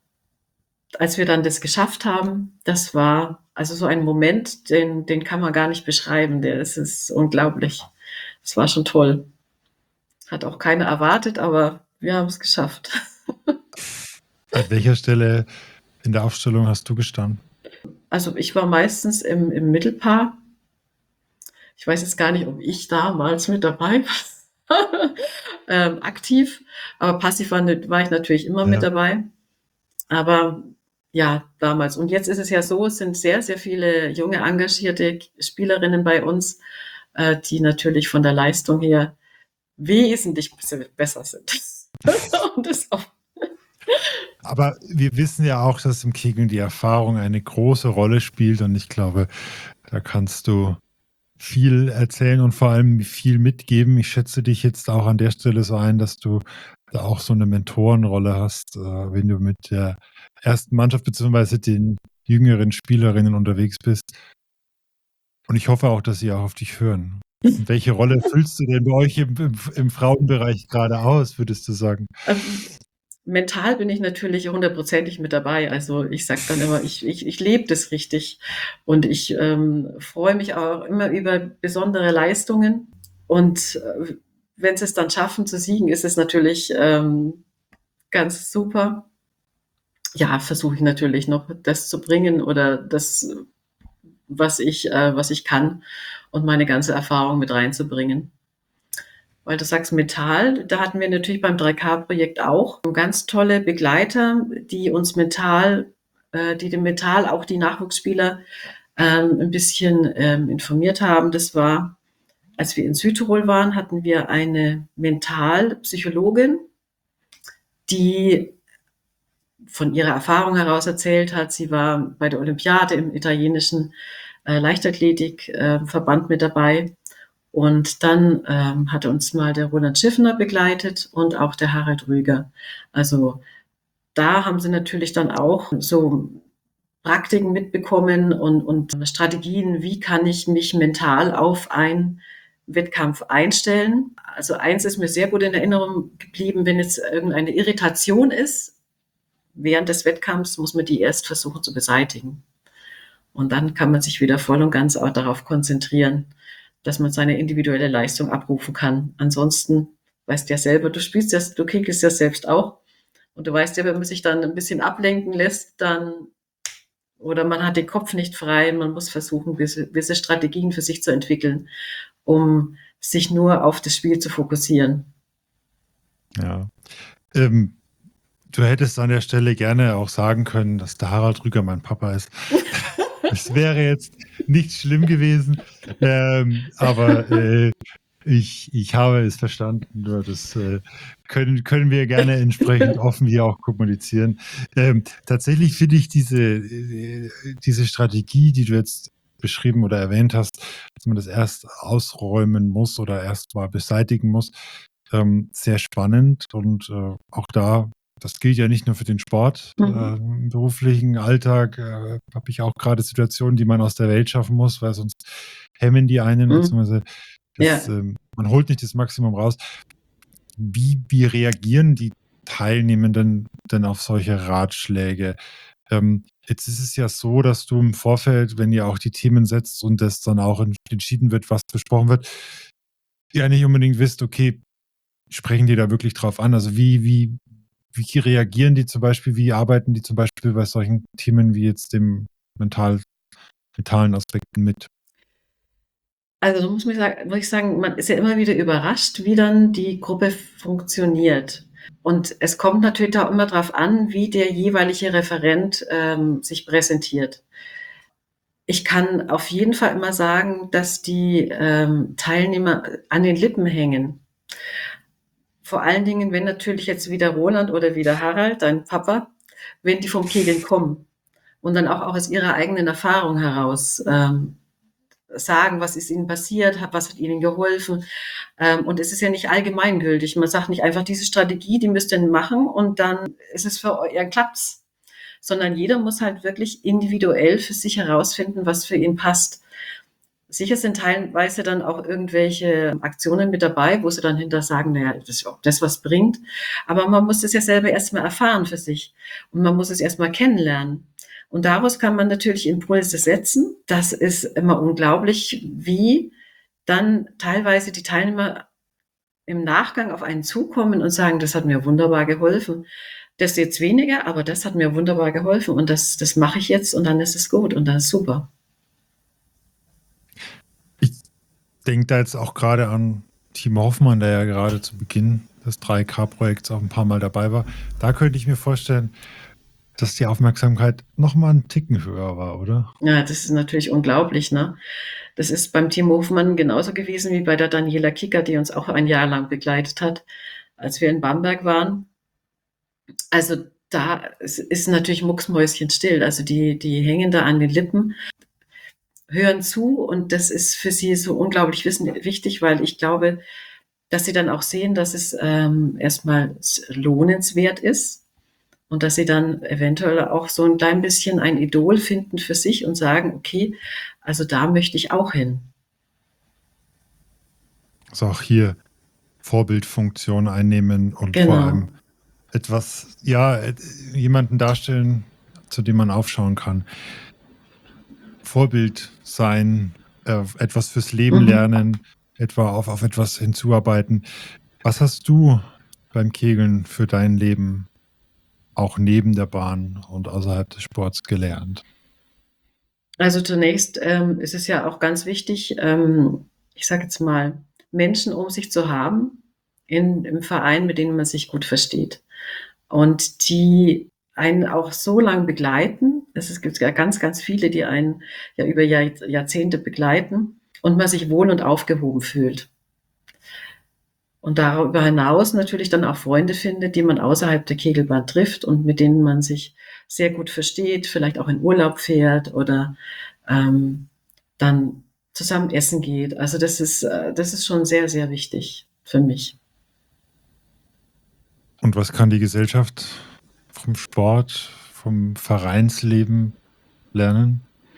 Speaker 3: als wir dann das geschafft haben, das war also so ein Moment, den, den kann man gar nicht beschreiben. Der ist, ist unglaublich. Das war schon toll. Hat auch keiner erwartet, aber wir haben es geschafft.
Speaker 1: An welcher Stelle in der Aufstellung hast du gestanden?
Speaker 3: Also ich war meistens im, im Mittelpaar. Ich weiß jetzt gar nicht, ob ich damals mit dabei war, ähm, aktiv, aber passiv war, war ich natürlich immer
Speaker 1: Ja.
Speaker 3: mit dabei. Aber ja, damals. Und jetzt ist es ja so, es sind sehr, sehr viele junge, engagierte Spielerinnen bei uns, äh, die natürlich von der Leistung her wesentlich besser sind. Und das auch.
Speaker 1: Aber wir wissen ja auch, dass im Kegeln die Erfahrung eine große Rolle spielt und ich glaube, da kannst du viel erzählen und vor allem viel mitgeben. Ich schätze dich jetzt auch an der Stelle so ein, dass du da auch so eine Mentorenrolle hast, äh, wenn du mit der ersten Mannschaft bzw. den jüngeren Spielerinnen unterwegs bist. Und ich hoffe auch, dass sie auch auf dich hören. Und welche Rolle füllst du denn bei euch im, im, im Frauenbereich gerade aus, würdest du sagen?
Speaker 3: Ähm, mental bin ich natürlich hundertprozentig mit dabei. Also ich sage dann immer, ich, ich, ich lebe das richtig. Und ich ähm, freue mich auch immer über besondere Leistungen. Und äh, wenn sie es dann schaffen zu siegen, ist es natürlich ähm, ganz super. Ja, versuche ich natürlich noch das zu bringen oder das, was ich, äh, was ich kann und meine ganze Erfahrung mit reinzubringen. Weil du sagst Metall, da hatten wir natürlich beim drei K-Projekt auch ganz tolle Begleiter, die uns mental, äh, die dem Metall auch die Nachwuchsspieler ähm, ein bisschen ähm, informiert haben. Das war als wir in Südtirol waren, hatten wir eine Mentalpsychologin, die von ihrer Erfahrung heraus erzählt hat. Sie war bei der Olympiade im italienischen äh, Leichtathletikverband äh, mit dabei. Und dann ähm, hatte uns mal der Roland Schiffner begleitet und auch der Harald Rüger. Also da haben sie natürlich dann auch so Praktiken mitbekommen und, und Strategien, wie kann ich mich mental auf einen Wettkampf einstellen. Also eins ist mir sehr gut in Erinnerung geblieben, wenn jetzt irgendeine Irritation ist, während des Wettkampfs muss man die erst versuchen zu beseitigen. Und dann kann man sich wieder voll und ganz auch darauf konzentrieren, dass man seine individuelle Leistung abrufen kann. Ansonsten weißt du ja selber, du spielst ja, du kegelst ja selbst auch. Und du weißt ja, wenn man sich dann ein bisschen ablenken lässt, dann, oder man hat den Kopf nicht frei, man muss versuchen, gewisse, gewisse Strategien für sich zu entwickeln, um sich nur auf das Spiel zu fokussieren.
Speaker 1: Ja. Ähm, du hättest an der Stelle gerne auch sagen können, dass der Harald Rüger mein Papa ist. Das wäre jetzt nicht schlimm gewesen, ähm, aber äh, ich, ich habe es verstanden. Nur das äh, können, können wir gerne entsprechend offen hier auch kommunizieren. Ähm, tatsächlich finde ich diese, äh, diese Strategie, die du jetzt beschrieben oder erwähnt hast, dass man das erst ausräumen muss oder erst mal beseitigen muss, ähm, sehr spannend. Und äh, auch da, das gilt ja nicht nur für den Sport.
Speaker 3: Mhm.
Speaker 1: Äh, Im beruflichen Alltag äh, habe ich auch gerade Situationen, die man aus der Welt schaffen muss, weil sonst hemmen die einen,
Speaker 3: Mhm.
Speaker 1: beziehungsweise das,
Speaker 3: Ja.
Speaker 1: ähm, man holt nicht das Maximum raus. Wie, wie reagieren die Teilnehmenden denn auf solche Ratschläge? Ähm, jetzt ist es ja so, dass du im Vorfeld, wenn ihr auch die Themen setzt und das dann auch entschieden wird, was besprochen wird, ja nicht unbedingt wisst, okay, sprechen die da wirklich drauf an? Also wie, wie, wie reagieren die zum Beispiel, wie arbeiten die zum Beispiel bei solchen Themen wie jetzt dem mental, mentalen Aspekten mit?
Speaker 3: Also da muss, man sagen, muss ich sagen, man ist ja immer wieder überrascht, wie dann die Gruppe funktioniert. Und es kommt natürlich auch immer darauf an, wie der jeweilige Referent ähm, sich präsentiert. Ich kann auf jeden Fall immer sagen, dass die ähm, Teilnehmer an den Lippen hängen. Vor allen Dingen, wenn natürlich jetzt wieder Roland oder wieder Harald, dein Papa, wenn die vom Kegeln kommen und dann auch, auch aus ihrer eigenen Erfahrung heraus ähm, sagen, was ist ihnen passiert, was hat ihnen geholfen. Ähm, und es ist ja nicht allgemeingültig. Man sagt nicht einfach, diese Strategie, die müsst ihr machen und dann ist es für euch, ja, klappt's. Sondern jeder muss halt wirklich individuell für sich herausfinden, was für ihn passt. Sicher sind teilweise dann auch irgendwelche Aktionen mit dabei, wo sie dann hinterher sagen, naja, das, ob das was bringt. Aber man muss es ja selber erstmal erfahren für sich. Und man muss es erstmal kennenlernen. Und daraus kann man natürlich Impulse setzen. Das ist immer unglaublich, wie dann teilweise die Teilnehmer im Nachgang auf einen zukommen und sagen, das hat mir wunderbar geholfen. Das jetzt weniger, aber das hat mir wunderbar geholfen und das, das mache ich jetzt und dann ist es gut und dann ist super.
Speaker 1: Ich denke da jetzt auch gerade an Timo Hoffmann, der ja gerade zu Beginn des drei K-Projekts auch ein paar Mal dabei war. Da könnte ich mir vorstellen, dass die Aufmerksamkeit noch mal einen Ticken höher war, oder?
Speaker 3: Ja, das ist natürlich unglaublich, ne? Das ist beim Timo Hofmann genauso gewesen wie bei der Daniela Kicker, die uns auch ein Jahr lang begleitet hat, als wir in Bamberg waren. Also da ist, ist natürlich mucksmäuschenstill. Also die, die hängen da an den Lippen, hören zu und das ist für sie so unglaublich wichtig, weil ich glaube, dass sie dann auch sehen, dass es ähm, erstmal lohnenswert ist. Und dass sie dann eventuell auch so ein klein bisschen ein Idol finden für sich und sagen, okay, also da möchte ich auch hin.
Speaker 1: Also auch hier Vorbildfunktion einnehmen und
Speaker 3: Genau.
Speaker 1: vor allem etwas, ja, jemanden darstellen, zu dem man aufschauen kann. Vorbild sein, äh, etwas fürs Leben
Speaker 3: Mhm.
Speaker 1: lernen, etwa auf, auf etwas hinzuarbeiten. Was hast du beim Kegeln für dein Leben auch neben der Bahn und außerhalb des Sports gelernt?
Speaker 3: Also zunächst ähm, ist es ja auch ganz wichtig, ähm, ich sage jetzt mal, Menschen um sich zu haben in, im Verein, mit denen man sich gut versteht. Und die einen auch so lang begleiten. Es gibt ja ganz, ganz viele, die einen ja über Jahr, Jahrzehnte begleiten. und man sich wohl und aufgehoben fühlt. Und darüber hinaus natürlich dann auch Freunde findet, die man außerhalb der Kegelbahn trifft und mit denen man sich sehr gut versteht, vielleicht auch in Urlaub fährt oder ähm, dann zusammen essen geht. Also das ist, äh, das ist schon sehr, sehr wichtig für mich.
Speaker 1: Und was kann die Gesellschaft vom Sport, vom Vereinsleben lernen?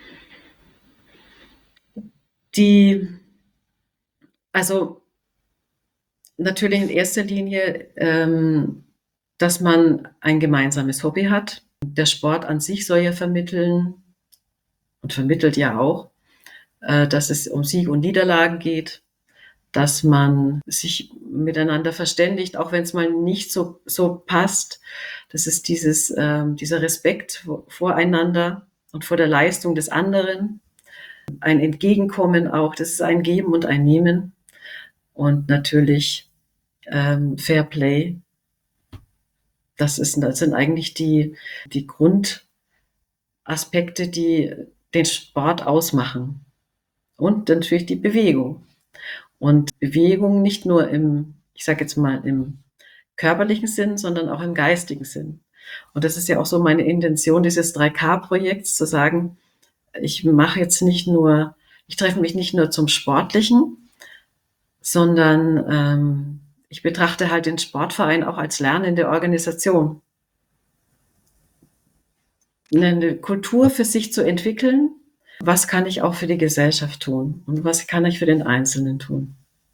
Speaker 3: Die, also natürlich in erster Linie, ähm, dass man ein gemeinsames Hobby hat. Der Sport an sich soll ja vermitteln und vermittelt ja auch, äh, dass es um Sieg und Niederlagen geht, dass man sich miteinander verständigt, auch wenn es mal nicht so, so passt. Das ist dieses, ähm, dieser Respekt voreinander und vor der Leistung des anderen. Ein Entgegenkommen auch, das ist ein Geben und ein Nehmen. Und natürlich ähm, Fair Play. Das, ist, das sind eigentlich die, die Grundaspekte, die den Sport ausmachen. Und natürlich die Bewegung. Und Bewegung nicht nur im, ich sage jetzt mal, im körperlichen Sinn, sondern auch im geistigen Sinn. Und das ist ja auch so meine Intention dieses drei K Projekts, zu sagen, ich mache jetzt nicht nur, ich treffe mich nicht nur zum Sportlichen, sondern ähm, ich betrachte halt den Sportverein auch als lernende Organisation. Eine Kultur für sich zu entwickeln, was kann ich auch für die Gesellschaft tun und was kann ich für den Einzelnen tun.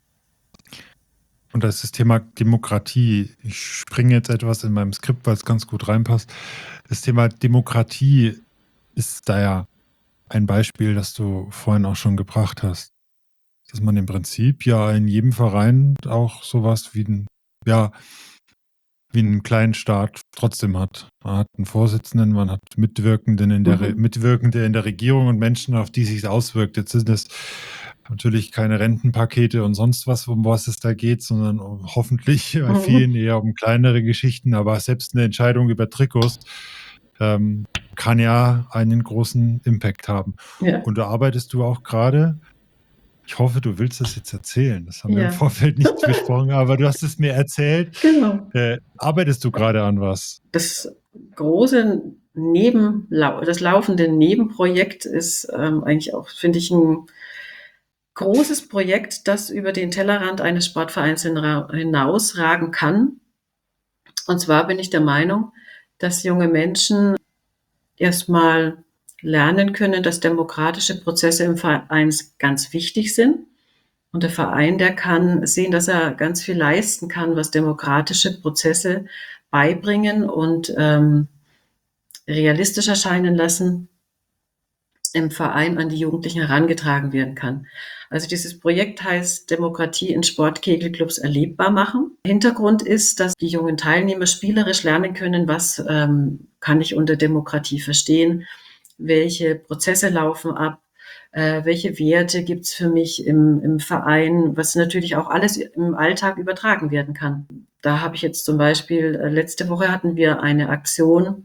Speaker 1: Und das ist das Thema Demokratie. Ich springe jetzt etwas in meinem Skript, weil es ganz gut reinpasst. Das Thema Demokratie ist da ja ein Beispiel, das du vorhin auch schon gebracht hast. Dass man im Prinzip ja in jedem Verein auch sowas wie ein, ja, wie einen kleinen Staat trotzdem hat. Man hat einen Vorsitzenden, man hat Mitwirkenden in der, Re-
Speaker 3: Mhm.
Speaker 1: Mitwirkende in der Regierung und Menschen, auf die sich auswirkt. Jetzt sind es natürlich keine Rentenpakete und sonst was, um was es da geht, sondern um, hoffentlich bei vielen eher um kleinere Geschichten. Aber selbst eine Entscheidung über Trikots ähm, kann ja einen großen Impact haben.
Speaker 3: Ja,
Speaker 1: Und da arbeitest du auch gerade. Ich hoffe, du willst das jetzt erzählen. Das haben wir im
Speaker 3: ja,
Speaker 1: Vorfeld nicht besprochen, aber du hast es mir erzählt.
Speaker 3: genau.
Speaker 1: Äh, arbeitest du gerade an was?
Speaker 3: Das große Nebenlau das laufende Nebenprojekt ist ähm, eigentlich auch, finde ich, ein großes Projekt, das über den Tellerrand eines Sportvereins hinra- hinausragen kann. Und zwar bin ich der Meinung, dass junge Menschen erstmal lernen können, dass demokratische Prozesse im Verein ganz wichtig sind. Und der Verein, der kann sehen, dass er ganz viel leisten kann, was demokratische Prozesse beibringen und ähm, realistisch erscheinen lassen, im Verein an die Jugendlichen herangetragen werden kann. Also dieses Projekt heißt Demokratie in Sportkegelclubs erlebbar machen. Hintergrund ist, dass die jungen Teilnehmer spielerisch lernen können, was ähm, kann ich unter Demokratie verstehen, welche Prozesse laufen ab, äh, welche Werte gibt's für mich im, im Verein, was natürlich auch alles im Alltag übertragen werden kann. Da habe ich jetzt zum Beispiel, äh, letzte Woche hatten wir eine Aktion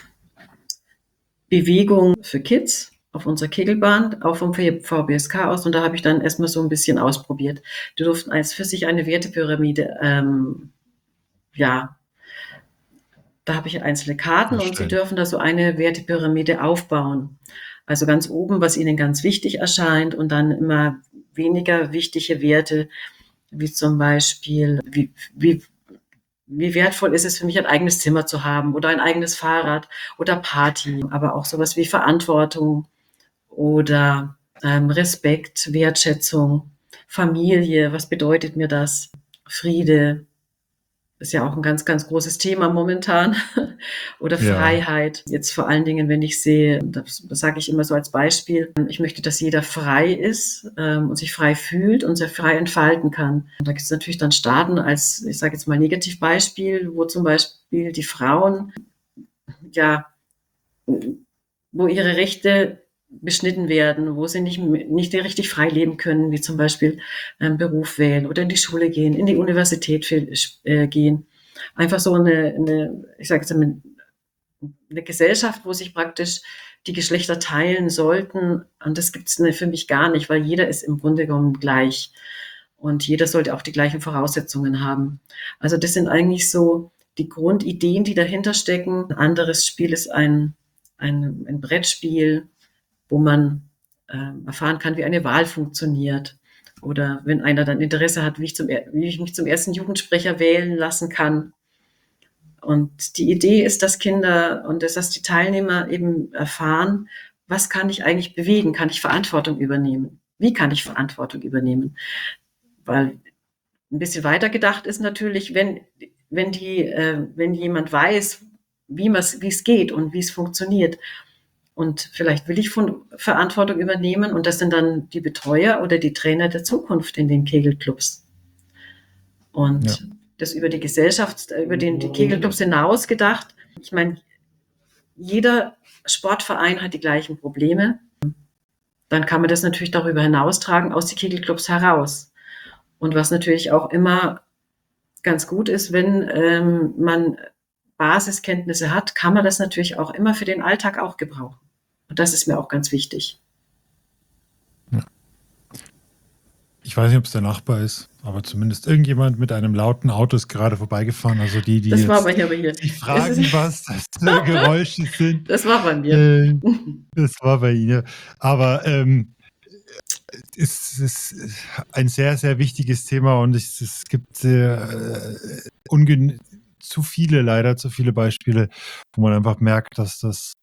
Speaker 3: Bewegung für Kids auf unserer Kegelbahn, auch vom V B S K aus. Und da habe ich dann erstmal so ein bisschen ausprobiert. Die durften als für sich eine Wertepyramide, ähm, ja, da habe ich einzelne Karten und sie
Speaker 1: Erstellen.
Speaker 3: dürfen da so eine Wertepyramide aufbauen. Also ganz oben, was ihnen ganz wichtig erscheint und dann immer weniger wichtige Werte, wie zum Beispiel, wie, wie, wie wertvoll ist es für mich, ein eigenes Zimmer zu haben oder ein eigenes Fahrrad oder Party, aber auch sowas wie Verantwortung oder ähm, Respekt, Wertschätzung, Familie, was bedeutet mir das? Friede ist ja auch ein ganz, ganz großes Thema momentan. Oder
Speaker 1: Ja,
Speaker 3: Freiheit. Jetzt vor allen Dingen, wenn ich sehe, das, das sage ich immer so als Beispiel, ich möchte, dass jeder frei ist ähm, und sich frei fühlt und sich frei entfalten kann. Und da gibt es natürlich dann Staaten als, ich sage jetzt mal Negativbeispiel, wo zum Beispiel die Frauen, ja, wo ihre Rechte beschnitten werden, wo sie nicht, nicht richtig frei leben können, wie zum Beispiel ähm, Beruf wählen oder in die Schule gehen, in die Universität äh, gehen. Einfach so eine, eine ich sage jetzt mal, eine Gesellschaft, wo sich praktisch die Geschlechter teilen sollten. Und das gibt es für mich gar nicht, weil jeder ist im Grunde genommen gleich. Und jeder sollte auch die gleichen Voraussetzungen haben. Also das sind eigentlich so die Grundideen, die dahinter stecken. Ein anderes Spiel ist ein, ein, ein Brettspiel, wo man äh, erfahren kann, wie eine Wahl funktioniert. Oder wenn einer dann Interesse hat, wie ich, zum, wie ich mich zum ersten Jugendsprecher wählen lassen kann. Und die Idee ist, dass Kinder und dass die Teilnehmer eben erfahren, was kann ich eigentlich bewegen? Kann ich Verantwortung übernehmen? Wie kann ich Verantwortung übernehmen? Weil ein bisschen weiter gedacht ist natürlich, wenn, wenn, die, äh, wenn jemand weiß, wie es geht und wie es funktioniert, und vielleicht will ich von Verantwortung übernehmen, und das sind dann die Betreuer oder die Trainer der Zukunft in den Kegelclubs. Und ja. das über die Gesellschaft, über den, die Kegelclubs hinaus gedacht. Ich meine, jeder Sportverein hat die gleichen Probleme. Dann kann man das natürlich darüber hinaustragen, aus den Kegelclubs heraus. Und was natürlich auch immer ganz gut ist, wenn ähm, man Basiskenntnisse hat, kann man das natürlich auch immer für den Alltag auch gebrauchen. Und das ist mir auch ganz wichtig.
Speaker 1: Ja. Ich weiß nicht, ob es der Nachbar ist, aber zumindest irgendjemand mit einem lauten Auto ist gerade vorbeigefahren. Also die, die
Speaker 3: das
Speaker 1: jetzt
Speaker 3: war bei hier.
Speaker 1: sich fragen, was das für Geräusche sind.
Speaker 3: Das war bei mir.
Speaker 1: Äh, das war bei Ihnen. Aber ähm, es ist ein sehr, sehr wichtiges Thema, und es, es gibt äh, ungen- zu viele, leider zu viele Beispiele, wo man einfach merkt, dass das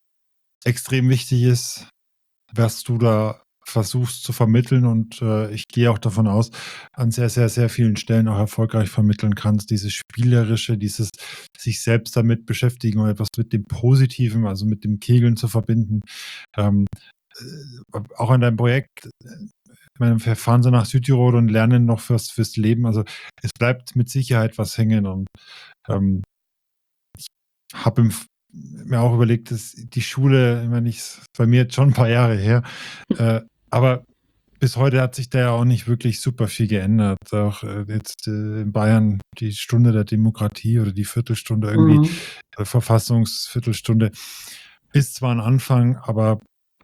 Speaker 1: extrem wichtig ist, was du da versuchst zu vermitteln, und äh, ich gehe auch davon aus, an sehr, sehr, sehr vielen Stellen auch erfolgreich vermitteln kannst, dieses Spielerische, dieses sich selbst damit beschäftigen und etwas mit dem Positiven, also mit dem Kegeln zu verbinden. Ähm, äh, auch an deinem Projekt, ich meine, wir fahren so nach Südtirol und lernen noch fürs, fürs Leben, also es bleibt mit Sicherheit was hängen, und ähm, ich habe mir auch überlegt, dass die Schule, ich meine, ich, bei mir jetzt schon ein paar Jahre her, äh, aber bis heute hat sich da ja auch nicht wirklich super viel geändert. Auch äh, jetzt äh, in Bayern die Stunde der Demokratie oder die Viertelstunde irgendwie,
Speaker 3: Mhm.
Speaker 1: äh, Verfassungsviertelstunde ist zwar ein Anfang, aber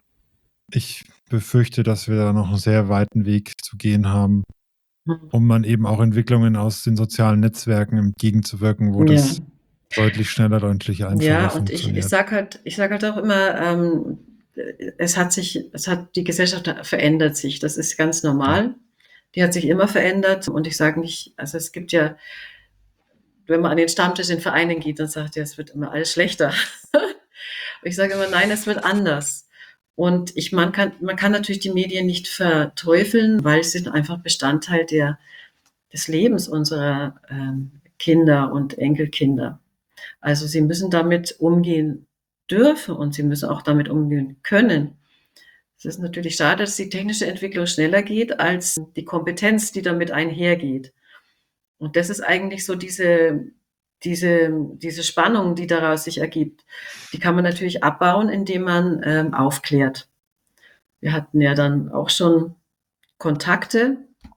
Speaker 1: ich befürchte, dass wir da noch einen sehr weiten Weg zu gehen haben, um man eben auch Entwicklungen aus den sozialen Netzwerken entgegenzuwirken, wo
Speaker 3: Ja.
Speaker 1: das deutlich schneller, deutlich einfacher
Speaker 3: Ja, und
Speaker 1: funktioniert.
Speaker 3: ich, ich sage halt, ich sag halt auch immer, ähm, es hat sich, es hat, die Gesellschaft verändert sich. Das ist ganz normal. Die hat sich immer verändert. Und ich sage nicht, also es gibt ja, wenn man an den Stammtisch in Vereinen geht, dann sagt ja, es wird immer alles schlechter. Ich sage immer, nein, es wird anders. Und ich, man kann, man kann natürlich die Medien nicht verteufeln, weil sie sind einfach Bestandteil der, des Lebens unserer ähm, Kinder und Enkelkinder. Also sie müssen damit umgehen dürfen, und sie müssen auch damit umgehen können. Es ist natürlich schade, dass die technische Entwicklung schneller geht als die Kompetenz, die damit einhergeht. Und das ist eigentlich so diese, diese, diese Spannung, die daraus sich ergibt. Die kann man natürlich abbauen, indem man ähm, aufklärt. Wir hatten ja dann auch schon Kontakte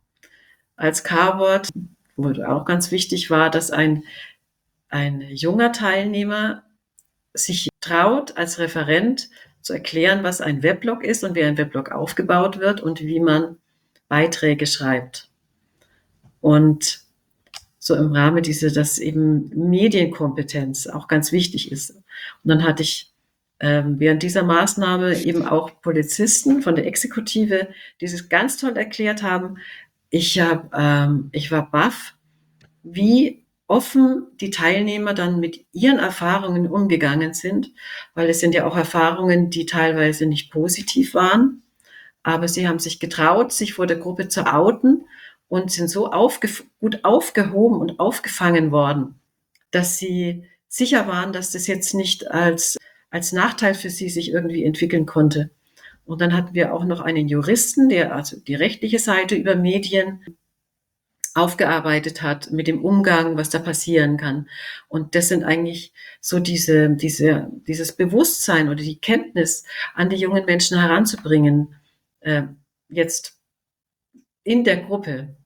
Speaker 3: als K-Wort, wo auch ganz wichtig war, dass ein, ein junger Teilnehmer sich traut, als Referent zu erklären, was ein Weblog ist und wie ein Weblog aufgebaut wird und wie man Beiträge schreibt. Und so im Rahmen dieser, dass eben Medienkompetenz auch ganz wichtig ist. Und dann hatte ich ähm, während dieser Maßnahme eben auch Polizisten von der Exekutive, die es ganz toll erklärt haben. Ich, hab, ähm, ich war baff, wie offen die Teilnehmer dann mit ihren Erfahrungen umgegangen sind, weil es sind ja auch Erfahrungen, die teilweise nicht positiv waren, aber sie haben sich getraut, sich vor der Gruppe zu outen und sind so aufge- gut aufgehoben und aufgefangen worden, dass sie sicher waren, dass das jetzt nicht als, als Nachteil für sie sich irgendwie entwickeln konnte. Und dann hatten wir auch noch einen Juristen, der also die rechtliche Seite über Medien aufgearbeitet hat, mit dem Umgang, was da passieren kann. Und das sind eigentlich so diese, diese, dieses Bewusstsein oder die Kenntnis an die jungen Menschen heranzubringen, äh, jetzt in der Gruppe.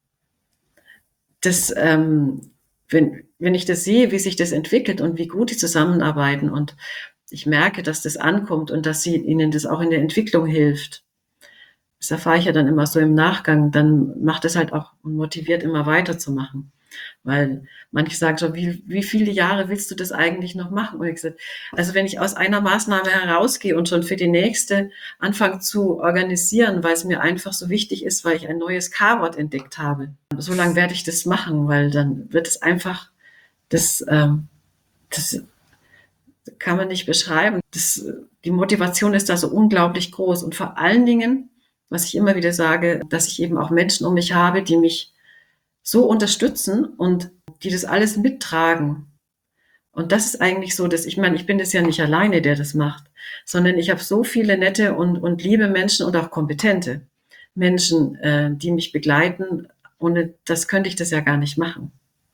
Speaker 3: Das, ähm, wenn, wenn ich das sehe, wie sich das entwickelt und wie gut die zusammenarbeiten, und ich merke, dass das ankommt und dass sie, ihnen das auch in der Entwicklung hilft, das erfahre ich ja dann immer so im Nachgang, dann macht es halt auch und motiviert immer weiterzumachen. Weil manche sagen schon, wie, wie viele Jahre willst du das eigentlich noch machen? Und ich gesagt, also wenn ich aus einer Maßnahme herausgehe und schon für die nächste anfange zu organisieren, weil es mir einfach so wichtig ist, weil ich ein neues K-Wort entdeckt habe, so lange werde ich das machen, weil dann wird es einfach, das, ähm, das kann man nicht beschreiben. Das, die Motivation ist da so unglaublich groß und vor allen Dingen, was ich immer wieder sage, dass ich eben auch Menschen um mich habe, die mich so unterstützen und die das alles mittragen. Und das ist eigentlich so, dass ich meine, ich bin das ja nicht alleine, der das macht, sondern ich habe so viele nette und, und liebe Menschen und auch kompetente Menschen, äh, die mich begleiten. Ohne das könnte ich das ja gar nicht machen.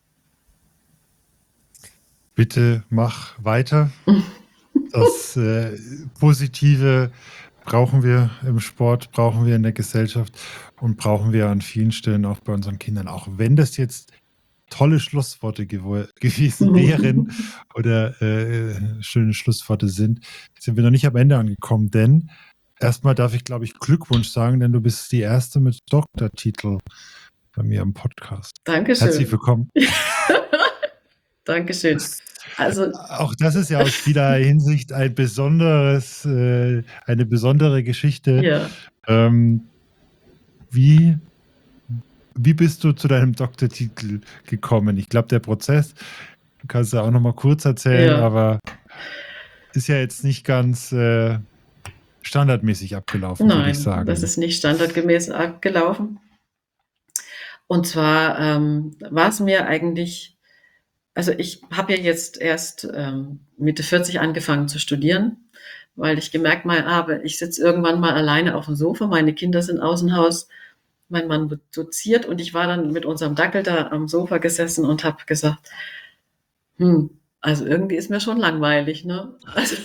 Speaker 1: Bitte mach weiter. Das äh, Positive brauchen wir im Sport, brauchen wir in der Gesellschaft und brauchen wir an vielen Stellen auch bei unseren Kindern. Auch wenn das jetzt tolle Schlussworte gewo- gewesen wären oder äh, schöne Schlussworte sind, sind wir noch nicht am Ende angekommen. Denn erstmal darf ich, glaube ich, Glückwunsch sagen, denn du bist die Erste mit Doktortitel bei mir im Podcast.
Speaker 3: Dankeschön.
Speaker 1: Herzlich willkommen.
Speaker 3: Dankeschön. Also,
Speaker 1: Auch das ist ja aus vieler Hinsicht ein besonderes, äh, eine besondere Geschichte.
Speaker 3: ja.
Speaker 1: Ähm, wie, wie bist du zu deinem Doktortitel gekommen? Ich glaube, der Prozess, du kannst ja auch noch mal kurz erzählen,
Speaker 3: Ja.
Speaker 1: aber ist ja jetzt nicht ganz äh, standardmäßig abgelaufen, würde ich
Speaker 3: Nein,
Speaker 1: sagen.
Speaker 3: das ist nicht standardgemäß abgelaufen. Und zwar ähm, war es mir eigentlich, also ich habe ja jetzt erst ähm, Mitte vierzig angefangen zu studieren, weil ich gemerkt mal habe, ich sitze irgendwann mal alleine auf dem Sofa, meine Kinder sind außen Haus, mein Mann wird doziert und ich war dann mit unserem Dackel da am Sofa gesessen und habe gesagt, hm, also irgendwie ist mir schon langweilig, ne? Also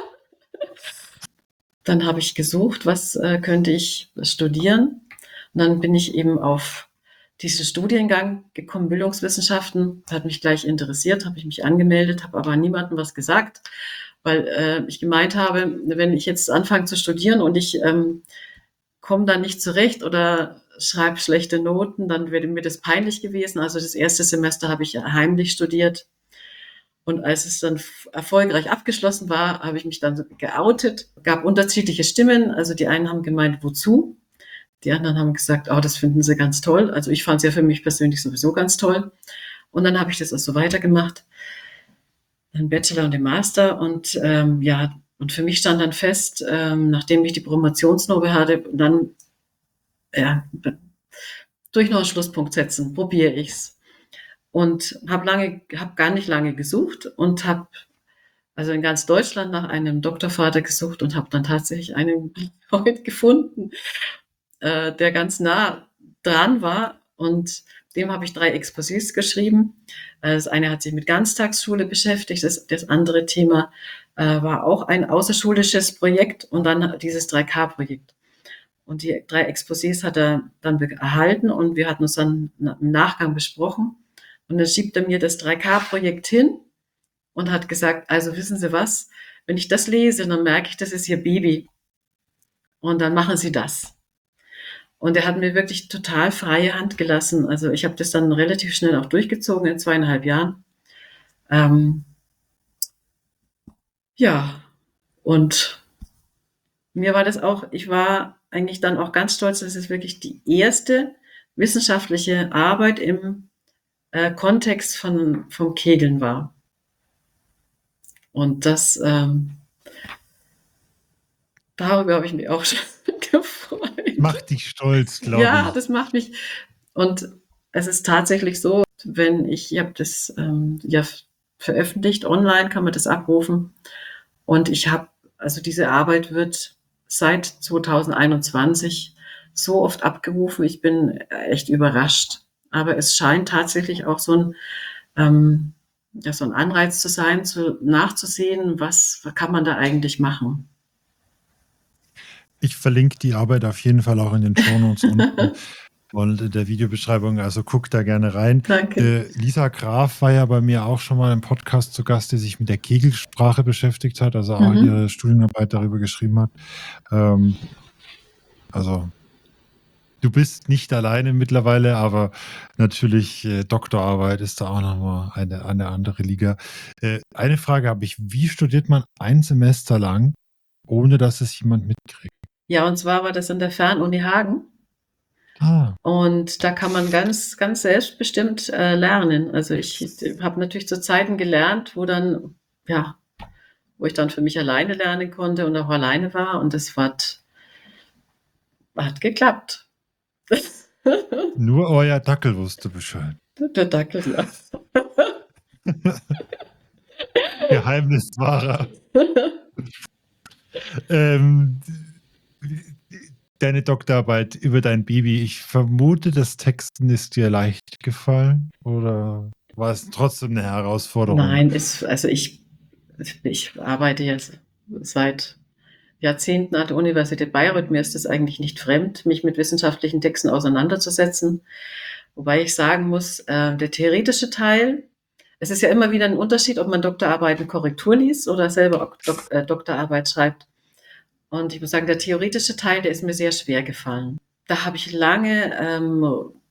Speaker 3: dann habe ich gesucht, was äh, könnte ich studieren. Und dann bin ich eben auf diesen Studiengang gekommen, Bildungswissenschaften, hat mich gleich interessiert, habe ich mich angemeldet, habe aber niemandem was gesagt, weil äh, ich gemeint habe, wenn ich jetzt anfange zu studieren und ich ähm, komme dann nicht zurecht oder schreibe schlechte Noten, dann wäre mir das peinlich gewesen. Also das erste Semester habe ich heimlich studiert. Und als es dann erfolgreich abgeschlossen war, habe ich mich dann geoutet. Gab unterschiedliche Stimmen. Also die einen haben gemeint, wozu? Die anderen haben gesagt, oh, das finden sie ganz toll. Also ich fand es ja für mich persönlich sowieso ganz toll. Und dann habe ich das auch so weitergemacht. Den Bachelor und den Master. Und ähm, ja, und für mich stand dann fest, ähm, nachdem ich die Promotionsnote hatte, dann ja, durch noch einen Schlusspunkt setzen, probiere ich's. Und habe lange, habe gar nicht lange gesucht und habe also in ganz Deutschland nach einem Doktorvater gesucht und habe dann tatsächlich einen heute gefunden, äh, der ganz nah dran war. Und dem habe ich drei Exposés geschrieben. Das eine hat sich mit Ganztagsschule beschäftigt. Das, das andere Thema äh, war auch ein außerschulisches Projekt und dann dieses drei K Projekt. Und die drei Exposés hat er dann erhalten und wir hatten uns dann im Nachgang besprochen. Und dann schiebt er mir das drei K Projekt hin und hat gesagt, also wissen Sie was, wenn ich das lese, dann merke ich, das ist Ihr Baby. Und dann machen Sie das. Und er hat mir wirklich total freie Hand gelassen. Also ich habe das dann relativ schnell auch durchgezogen in zweieinhalb Jahren. Ähm, ja, und mir war das auch, ich war eigentlich dann auch ganz stolz, dass es wirklich die erste wissenschaftliche Arbeit im äh, Kontext von, vom Kegeln war. Und das, ähm, darüber habe ich mich auch schon gefreut.
Speaker 1: Macht dich stolz, glaube
Speaker 3: Ja,
Speaker 1: ich.
Speaker 3: das macht mich. Und es ist tatsächlich so, wenn ich, ich habe das ähm, ja veröffentlicht, online kann man das abrufen. Und ich habe, also diese Arbeit wird seit zweitausendeinundzwanzig so oft abgerufen. Ich bin echt überrascht. Aber es scheint tatsächlich auch so ein, ähm, ja, so ein Anreiz zu sein, zu, nachzusehen, was, was kann man da eigentlich machen.
Speaker 1: Ich verlinke die Arbeit auf jeden Fall auch in den Shownotes unten. und in der Videobeschreibung, also guck da gerne rein.
Speaker 3: Danke.
Speaker 1: Äh, Lisa Graf war ja bei mir auch schon mal im Podcast zu Gast, die sich mit der Kegelsprache beschäftigt hat, also auch
Speaker 3: Mhm.
Speaker 1: ihre Studienarbeit darüber geschrieben hat. Ähm, also du bist nicht alleine mittlerweile, aber natürlich äh, Doktorarbeit ist da auch nochmal eine, eine andere Liga. Äh, eine Frage habe ich, wie studiert man ein Semester lang, ohne dass es jemand mitkriegt?
Speaker 3: Ja, und zwar war das an der Fernuni Hagen.
Speaker 1: Ah,
Speaker 3: Und da kann man ganz, ganz selbstbestimmt äh, lernen. Also ich habe natürlich zu Zeiten gelernt, wo dann, ja, wo ich dann für mich alleine lernen konnte und auch alleine war. Und das hat, hat geklappt.
Speaker 1: nur euer Dackel wusste Bescheid.
Speaker 3: Der Dackel, ja.
Speaker 1: Geheimniswahrer. ähm, deine Doktorarbeit über dein Baby, ich vermute, das Texten ist dir leicht gefallen oder war es trotzdem eine Herausforderung?
Speaker 3: Nein, ist, also ich, ich arbeite jetzt seit Jahrzehnten an der Universität Bayreuth. Mir ist es eigentlich nicht fremd, mich mit wissenschaftlichen Texten auseinanderzusetzen. Wobei ich sagen muss, äh, der theoretische Teil, es ist ja immer wieder ein Unterschied, ob man Doktorarbeit in Korrektur liest oder selber Dok äh, Doktorarbeit schreibt. Und ich muss sagen, der theoretische Teil, der ist mir sehr schwer gefallen. Da habe ich lange ähm,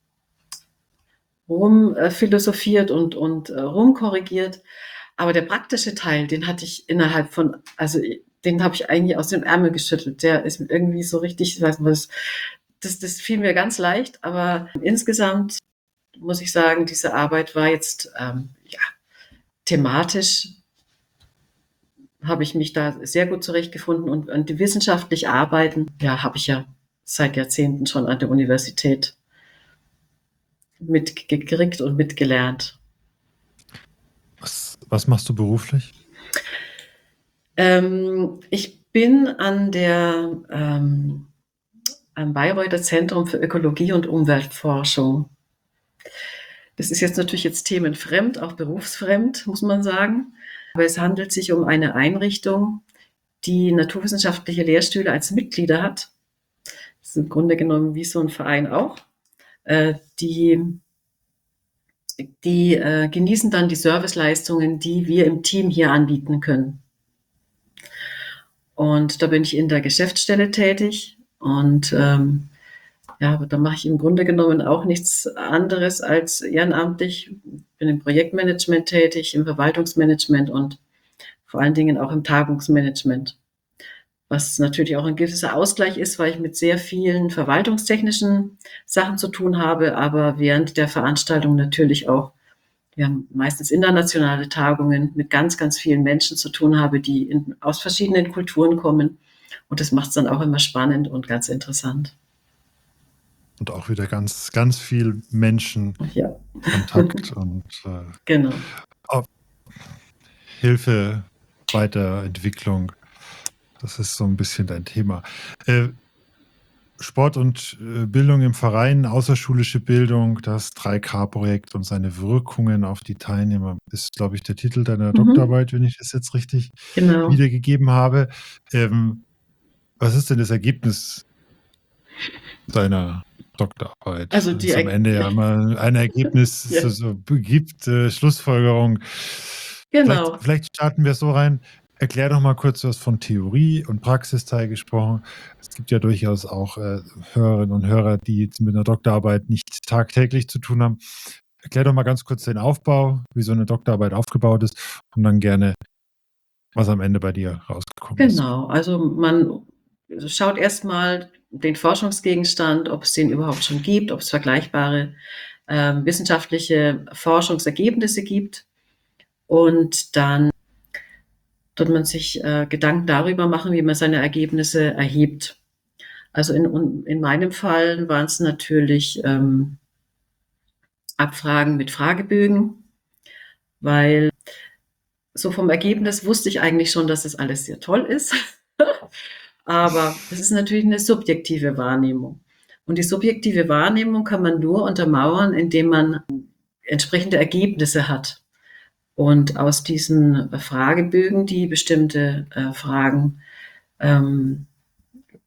Speaker 3: rumphilosophiert und, und äh, rumkorrigiert. Aber der praktische Teil, den hatte ich innerhalb von, also den habe ich eigentlich aus dem Ärmel geschüttelt. Der ist irgendwie so richtig, ich weiß nicht was, das, das fiel mir ganz leicht. Aber insgesamt muss ich sagen, diese Arbeit war jetzt, ähm, ja, thematisch habe ich mich da sehr gut zurechtgefunden und, und die wissenschaftlich arbeiten, ja, habe ich ja seit Jahrzehnten schon an der Universität mitgekriegt und mitgelernt.
Speaker 1: Was, was machst du beruflich?
Speaker 3: Ähm, ich bin an der, ähm, am Bayreuther Zentrum für Ökologie und Umweltforschung. Das ist jetzt natürlich jetzt themenfremd, auch berufsfremd, muss man sagen. Aber es handelt sich um eine Einrichtung, die naturwissenschaftliche Lehrstühle als Mitglieder hat. Das ist im Grunde genommen wie so ein Verein auch. Äh, die die äh, genießen dann die Serviceleistungen, die wir im Team hier anbieten können. Und da bin ich in der Geschäftsstelle tätig und ähm, ja, da mache ich im Grunde genommen auch nichts anderes als ehrenamtlich. Bin im Projektmanagement tätig, im Verwaltungsmanagement und vor allen Dingen auch im Tagungsmanagement. Was natürlich auch ein gewisser Ausgleich ist, weil ich mit sehr vielen verwaltungstechnischen Sachen zu tun habe, aber während der Veranstaltung natürlich auch, wir haben meistens internationale Tagungen mit ganz, ganz vielen Menschen zu tun habe, die in, aus verschiedenen Kulturen kommen. Und das macht es dann auch immer spannend und ganz interessant.
Speaker 1: Und auch wieder ganz, ganz viel Menschenkontakt
Speaker 3: ja.
Speaker 1: und äh,
Speaker 3: genau.
Speaker 1: Hilfe, Weiterentwicklung. Das ist so ein bisschen dein Thema. Äh, Sport und äh, Bildung im Verein, außerschulische Bildung, das drei K Projekt und seine Wirkungen auf die Teilnehmer ist, glaube ich, der Titel deiner mhm. Doktorarbeit, wenn ich das jetzt richtig genau. wiedergegeben habe. Ähm, was ist denn das Ergebnis deiner Doktorarbeit?
Speaker 3: Also die
Speaker 1: das ist am Ende ja immer ein Ergebnis ja. so gibt, äh, Schlussfolgerung.
Speaker 3: Genau.
Speaker 1: Vielleicht, vielleicht starten wir so rein. Erklär doch mal kurz was von Theorie und Praxisteil gesprochen. Es gibt ja durchaus auch äh, Hörerinnen und Hörer, die jetzt mit einer Doktorarbeit nicht tagtäglich zu tun haben. Erklär doch mal ganz kurz den Aufbau, wie so eine Doktorarbeit aufgebaut ist und dann gerne, was am Ende bei dir rausgekommen
Speaker 3: genau.
Speaker 1: ist.
Speaker 3: Genau, also man schaut erstmal den Forschungsgegenstand, ob es den überhaupt schon gibt, ob es vergleichbare äh, wissenschaftliche Forschungsergebnisse gibt. Und dann wird man sich äh, Gedanken darüber machen, wie man seine Ergebnisse erhebt. Also in, in meinem Fall waren es natürlich ähm, Abfragen mit Fragebögen, weil so vom Ergebnis wusste ich eigentlich schon, dass das alles sehr toll ist. Aber es ist natürlich eine subjektive Wahrnehmung. Und die subjektive Wahrnehmung kann man nur untermauern, indem man entsprechende Ergebnisse hat. Und aus diesen Fragebögen, die bestimmte äh, Fragen ähm,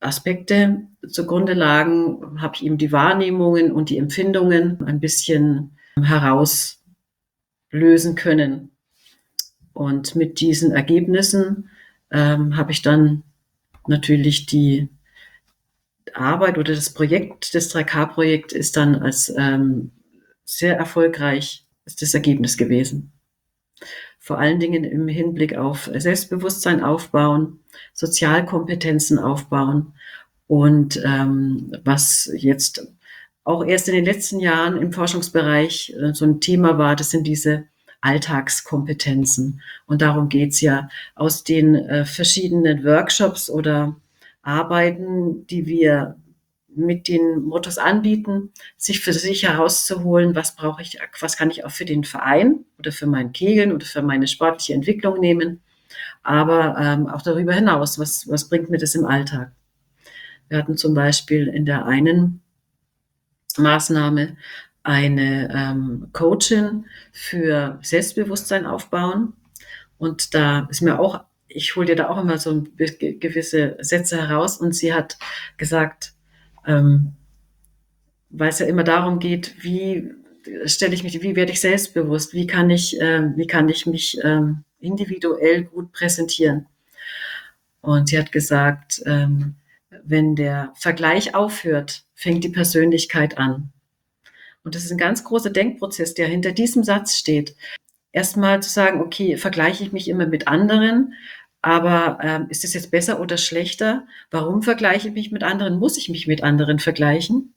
Speaker 3: Aspekte zugrunde lagen, habe ich eben die Wahrnehmungen und die Empfindungen ein bisschen herauslösen können. Und mit diesen Ergebnissen ähm, habe ich dann natürlich die Arbeit oder das Projekt, das drei K Projekt ist dann als ähm, sehr erfolgreich ist das Ergebnis gewesen. Vor allen Dingen im Hinblick auf Selbstbewusstsein aufbauen, Sozialkompetenzen aufbauen und ähm, was jetzt auch erst in den letzten Jahren im Forschungsbereich äh, so ein Thema war, das sind diese Alltagskompetenzen. Und darum geht's ja aus den äh, verschiedenen Workshops oder Arbeiten, die wir mit den Mottos anbieten, sich für sich herauszuholen, was brauche ich, was kann ich auch für den Verein oder für meinen Kegeln oder für meine sportliche Entwicklung nehmen, aber ähm, auch darüber hinaus, was, was bringt mir das im Alltag? Wir hatten zum Beispiel in der einen Maßnahme eine ähm, Coachin für Selbstbewusstsein aufbauen. Und da ist mir auch, ich hole dir da auch immer so gewisse Sätze heraus. Und sie hat gesagt, ähm, weil es ja immer darum geht, wie stelle ich mich, wie werde ich selbstbewusst, wie kann ich, äh, wie kann ich mich ähm, individuell gut präsentieren. Und sie hat gesagt, ähm, wenn der Vergleich aufhört, fängt die Persönlichkeit an. Und das ist ein ganz großer Denkprozess, der hinter diesem Satz steht. Erstmal zu sagen, okay, vergleiche ich mich immer mit anderen, aber ähm, ist es jetzt besser oder schlechter? Warum vergleiche ich mich mit anderen? Muss ich mich mit anderen vergleichen?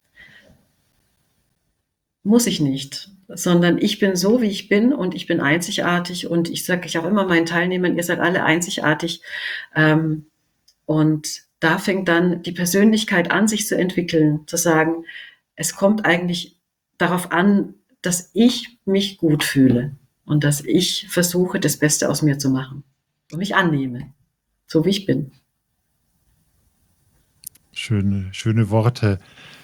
Speaker 3: Muss ich nicht, sondern ich bin so, wie ich bin und ich bin einzigartig und ich sage ich auch immer meinen Teilnehmern, ihr seid alle einzigartig ähm, und da fängt dann die Persönlichkeit an, sich zu entwickeln, zu sagen, es kommt eigentlich darauf an, dass ich mich gut fühle und dass ich versuche, das Beste aus mir zu machen und mich annehme, so wie ich bin.
Speaker 1: Schöne, schöne Worte.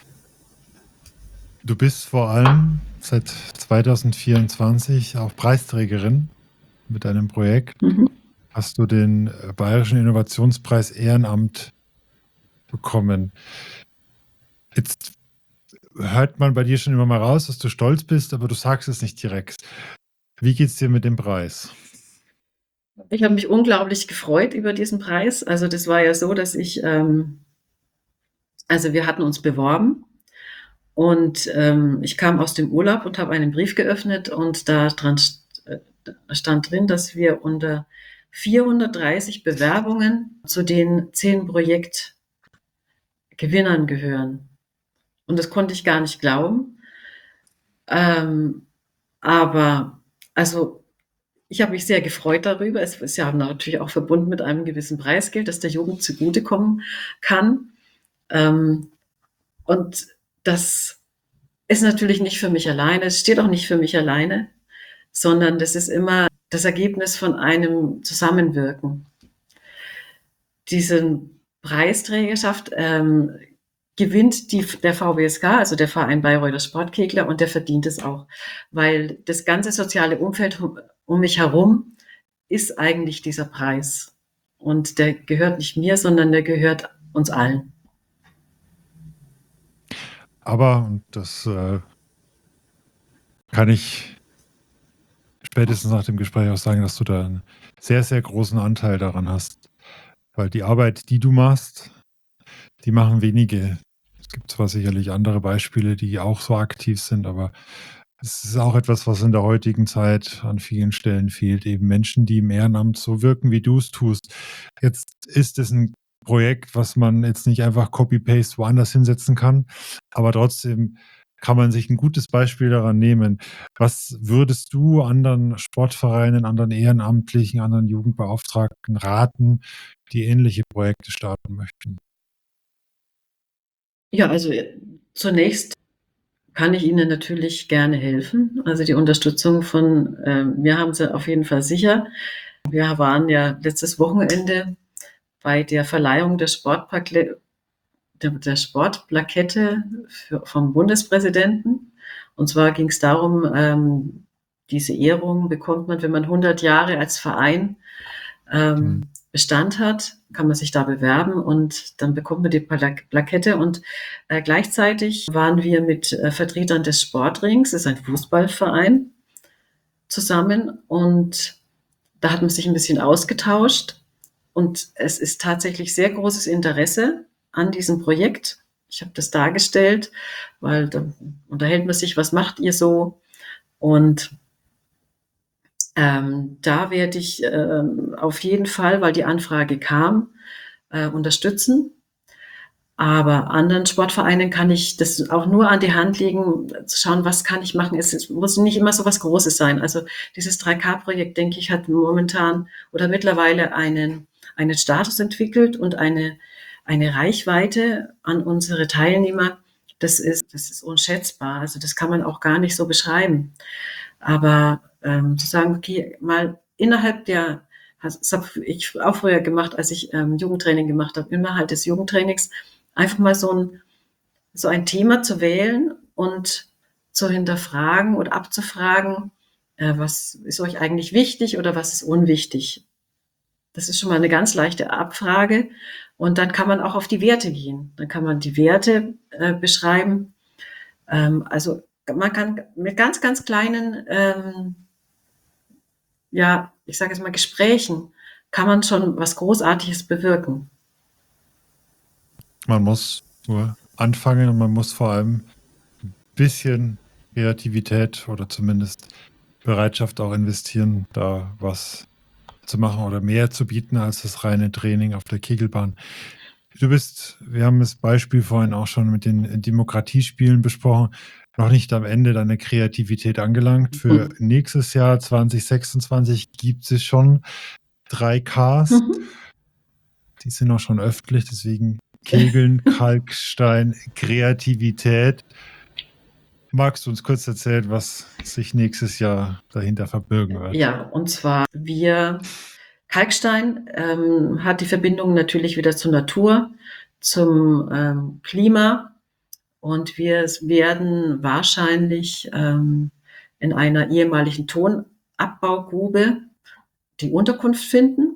Speaker 1: Du bist vor allem seit zwanzig vierundzwanzig auch Preisträgerin mit deinem Projekt. Mhm. Hast du den Bayerischen Innovationspreis Ehrenamt bekommen. Jetzt hört man bei dir schon immer mal raus, dass du stolz bist, aber du sagst es nicht direkt. Wie geht's dir mit dem Preis?
Speaker 3: Ich habe mich unglaublich gefreut über diesen Preis. Also das war ja so, dass ich, ähm, also wir hatten uns beworben und ähm, ich kam aus dem Urlaub und habe einen Brief geöffnet und da dran st- stand drin, dass wir unter vierhundertdreißig Bewerbungen zu den zehn Projektgewinnern gehören. Und das konnte ich gar nicht glauben. Ähm, aber also ich habe mich sehr gefreut darüber. Es ist ja natürlich auch verbunden mit einem gewissen Preisgeld, das der Jugend zugutekommen kann. Ähm, und das ist natürlich nicht für mich alleine. Es steht auch nicht für mich alleine, sondern das ist immer das Ergebnis von einem Zusammenwirken. Diese Preisträgerschaft ähm, gewinnt die, der V B S K, also der Verein Bayreuther Sportkegler, und der verdient es auch, weil das ganze soziale Umfeld um mich herum ist eigentlich dieser Preis. Und der gehört nicht mir, sondern der gehört uns allen.
Speaker 1: Aber, und das äh, kann ich spätestens nach dem Gespräch auch sagen, dass du da einen sehr, sehr großen Anteil daran hast. Weil die Arbeit, die du machst, die machen wenige. Es gibt zwar sicherlich andere Beispiele, die auch so aktiv sind, aber es ist auch etwas, was in der heutigen Zeit an vielen Stellen fehlt. Eben Menschen, die im Ehrenamt so wirken, wie du es tust. Jetzt ist es ein Projekt, was man jetzt nicht einfach Copy-Paste woanders hinsetzen kann, aber trotzdem kann man sich ein gutes Beispiel daran nehmen. Was würdest du anderen Sportvereinen, anderen Ehrenamtlichen, anderen Jugendbeauftragten raten, die ähnliche Projekte starten möchten?
Speaker 3: Ja, also zunächst kann ich Ihnen natürlich gerne helfen. Also die Unterstützung von, äh, wir haben sie auf jeden Fall sicher. Wir waren ja letztes Wochenende bei der Verleihung der, Sportpakle- der, der Sportplakette für, vom Bundespräsidenten. Und zwar ging es darum, ähm, diese Ehrung bekommt man, wenn man hundert Jahre als Verein ähm, mhm. Bestand hat, kann man sich da bewerben und dann bekommt man die Plakette. Und äh, gleichzeitig waren wir mit äh, Vertretern des Sportrings, das ist ein Fußballverein, zusammen und da hat man sich ein bisschen ausgetauscht und es ist tatsächlich sehr großes Interesse an diesem Projekt. Ich habe das dargestellt, weil da unterhält man sich, was macht ihr so? Und ähm, da werde ich ähm, auf jeden Fall, weil die Anfrage kam, äh, unterstützen. Aber anderen Sportvereinen kann ich das auch nur an die Hand legen, zu schauen, was kann ich machen. Es, es muss nicht immer so was Großes sein. Also dieses drei K Projekt, denke ich, hat momentan oder mittlerweile einen, einen Status entwickelt und eine, eine Reichweite an unsere Teilnehmer. Das ist, das ist unschätzbar. Also das kann man auch gar nicht so beschreiben. Aber ähm, zu sagen, okay, mal innerhalb der, das habe ich auch früher gemacht, als ich ähm, Jugendtraining gemacht habe, innerhalb des Jugendtrainings, einfach mal so ein, so ein Thema zu wählen und zu hinterfragen oder abzufragen, äh, was ist euch eigentlich wichtig oder was ist unwichtig. Das ist schon mal eine ganz leichte Abfrage. Und dann kann man auch auf die Werte gehen. Dann kann man die Werte äh, beschreiben. Ähm, also man kann mit ganz, ganz kleinen, ähm, ja, ich sage jetzt mal Gesprächen, kann man schon was Großartiges bewirken.
Speaker 1: Man muss nur anfangen und man muss vor allem ein bisschen Kreativität oder zumindest Bereitschaft auch investieren, da was zu machen oder mehr zu bieten als das reine Training auf der Kegelbahn. Du bist, wir haben das Beispiel vorhin auch schon mit den Demokratiespielen besprochen, noch nicht am Ende deiner Kreativität angelangt. Für
Speaker 3: Mhm.
Speaker 1: nächstes Jahr zwanzig sechsundzwanzig gibt es schon drei Ks.
Speaker 3: Mhm.
Speaker 1: Die sind auch schon öffentlich, deswegen Kegeln, Kalkstein, Kreativität. Magst du uns kurz erzählen, was sich nächstes Jahr dahinter verbirgen wird?
Speaker 3: Ja, und zwar wir, Kalkstein ähm, hat die Verbindung natürlich wieder zur Natur, zum ähm, Klima und wir werden wahrscheinlich ähm, in einer ehemaligen Tonabbaugrube die Unterkunft finden.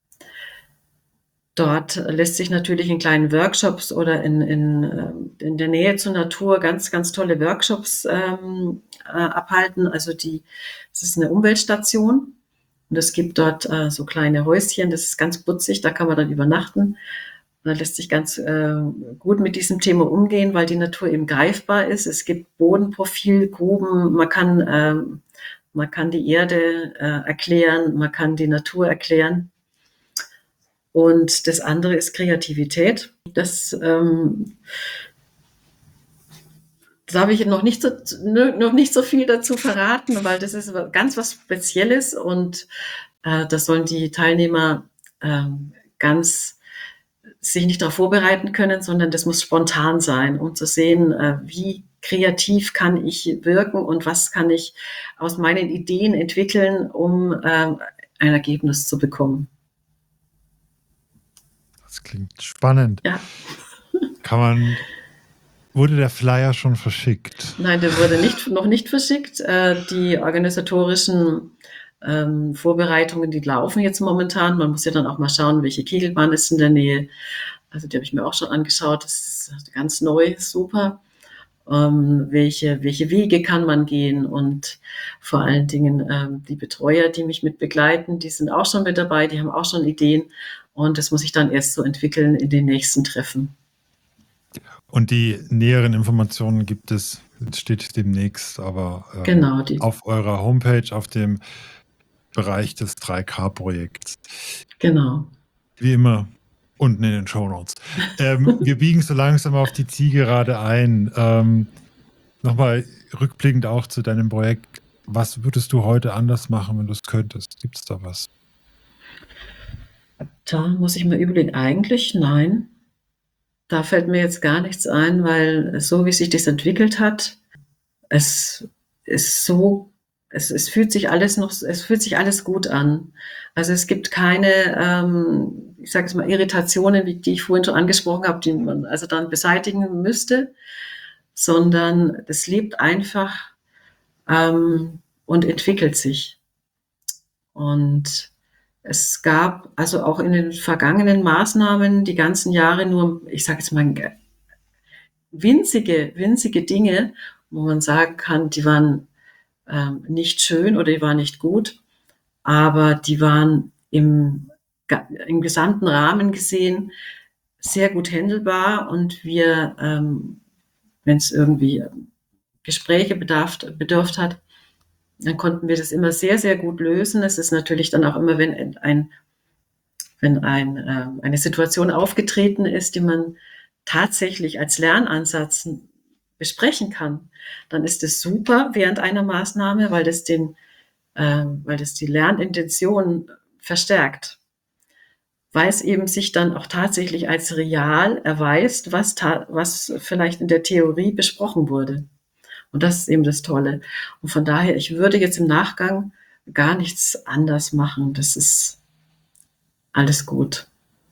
Speaker 3: Dort lässt sich natürlich in kleinen Workshops oder in, in, in der Nähe zur Natur ganz, ganz tolle Workshops ähm, äh, abhalten. Also die, es ist eine Umweltstation und es gibt dort äh, so kleine Häuschen, das ist ganz putzig, da kann man dann übernachten. Da lässt sich ganz äh, gut mit diesem Thema umgehen, weil die Natur eben greifbar ist. Es gibt Bodenprofilgruben, man kann, äh, man kann die Erde äh, erklären, man kann die Natur erklären. Und das andere ist Kreativität. Das, ähm, da habe ich noch nicht, so, noch nicht so viel dazu verraten, weil das ist ganz was Spezielles und äh, das sollen die Teilnehmer äh, ganz sich nicht darauf vorbereiten können, sondern das muss spontan sein, um zu sehen, äh, wie kreativ kann ich wirken und was kann ich aus meinen Ideen entwickeln, um äh, ein Ergebnis zu bekommen.
Speaker 1: Das klingt spannend.
Speaker 3: Ja.
Speaker 1: Kann man, wurde der Flyer schon verschickt?
Speaker 3: Nein, der wurde nicht, noch nicht verschickt. Äh, die organisatorischen ähm, Vorbereitungen, die laufen jetzt momentan. Man muss ja dann auch mal schauen, welche Kegelbahn ist in der Nähe. Also die habe ich mir auch schon angeschaut. Das ist ganz neu, super. Ähm, welche, welche Wege kann man gehen und vor allen Dingen ähm, die Betreuer, die mich mit begleiten, die sind auch schon mit dabei, die haben auch schon Ideen und das muss ich dann erst so entwickeln in den nächsten Treffen.
Speaker 1: Und die näheren Informationen gibt es, steht demnächst, aber ähm,
Speaker 3: genau, die.
Speaker 1: auf eurer Homepage, auf dem Bereich des drei K Projekts.
Speaker 3: Genau.
Speaker 1: Wie immer unten in den Shownotes. ähm, wir biegen so langsam auf die Zielgerade ein. Ähm, Nochmal rückblickend auch zu deinem Projekt. Was würdest du heute anders machen, wenn du es könntest? Gibt es da was?
Speaker 3: Da muss ich mir überlegen, eigentlich nein. Da fällt mir jetzt gar nichts ein, weil so wie sich das entwickelt hat, es ist so, es, es fühlt sich alles noch, es fühlt sich alles gut an. Also es gibt keine, ähm, ich sage es mal, Irritationen, wie die ich vorhin schon angesprochen habe, die man also dann beseitigen müsste, sondern es lebt einfach ähm, und entwickelt sich. Und Es gab also auch in den vergangenen Maßnahmen die ganzen Jahre nur, ich sage jetzt mal, winzige, winzige Dinge, wo man sagen kann, die waren ähm, nicht schön oder die waren nicht gut, aber die waren im, im gesamten Rahmen gesehen sehr gut handelbar und wir, ähm, wenn es irgendwie Gespräche bedarf, bedurft hat, dann konnten wir das immer sehr, sehr gut lösen. Es ist natürlich dann auch immer, wenn ein, wenn ein, äh, eine Situation aufgetreten ist, die man tatsächlich als Lernansatz besprechen kann, dann ist es super während einer Maßnahme, weil das den, äh, weil das die Lernintention verstärkt, weil es eben sich dann auch tatsächlich als real erweist, was, ta- was vielleicht in der Theorie besprochen wurde. Und das ist eben das Tolle. Und von daher, ich würde jetzt im Nachgang gar nichts anders machen. Das ist alles gut.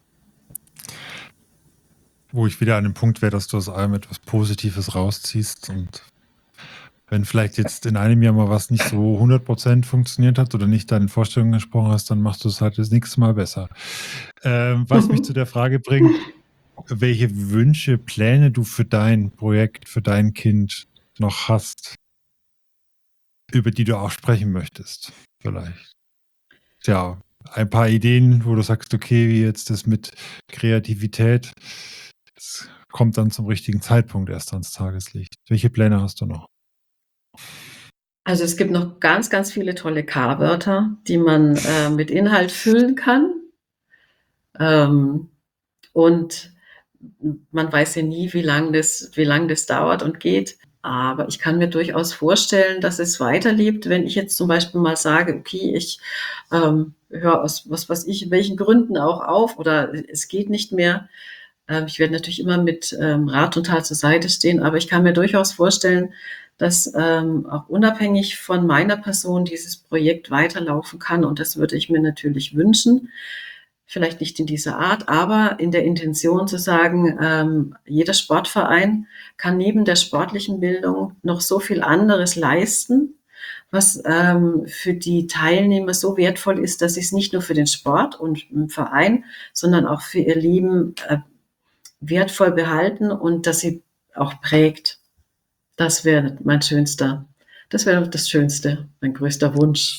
Speaker 1: Wo ich wieder an dem Punkt wäre, dass du aus allem etwas Positives rausziehst und wenn vielleicht jetzt in einem Jahr mal was nicht so hundert Prozent funktioniert hat oder nicht deinen Vorstellungen entsprochen hast, dann machst du es halt das nächste Mal besser. Ähm, was mich zu der Frage bringt, welche Wünsche, Pläne du für dein Projekt, für dein Kind noch hast, über die du auch sprechen möchtest, vielleicht. Ja, ein paar Ideen, wo du sagst, okay, wie jetzt das mit Kreativität, das kommt dann zum richtigen Zeitpunkt erst ans Tageslicht. Welche Pläne hast du noch?
Speaker 3: Also es gibt noch ganz, ganz viele tolle K-Wörter, die man äh, mit Inhalt füllen kann. Ähm, und man weiß ja nie, wie lang das, wie lang das dauert und geht. Aber ich kann mir durchaus vorstellen, dass es weiterlebt, wenn ich jetzt zum Beispiel mal sage, okay, ich ähm, höre aus was weiß ich, welchen Gründen auch auf oder es geht nicht mehr. Ähm, ich werde natürlich immer mit ähm, Rat und Tat zur Seite stehen, aber ich kann mir durchaus vorstellen, dass ähm, auch unabhängig von meiner Person dieses Projekt weiterlaufen kann. Und das würde ich mir natürlich wünschen. Vielleicht nicht in dieser Art, aber in der Intention zu sagen, ähm, jeder Sportverein kann neben der sportlichen Bildung noch so viel anderes leisten, was ähm, für die Teilnehmer so wertvoll ist, dass sie es nicht nur für den Sport und im Verein, sondern auch für ihr Leben äh, wertvoll behalten und dass sie auch prägt. Das wäre mein schönster, das wäre das Schönste, mein größter Wunsch.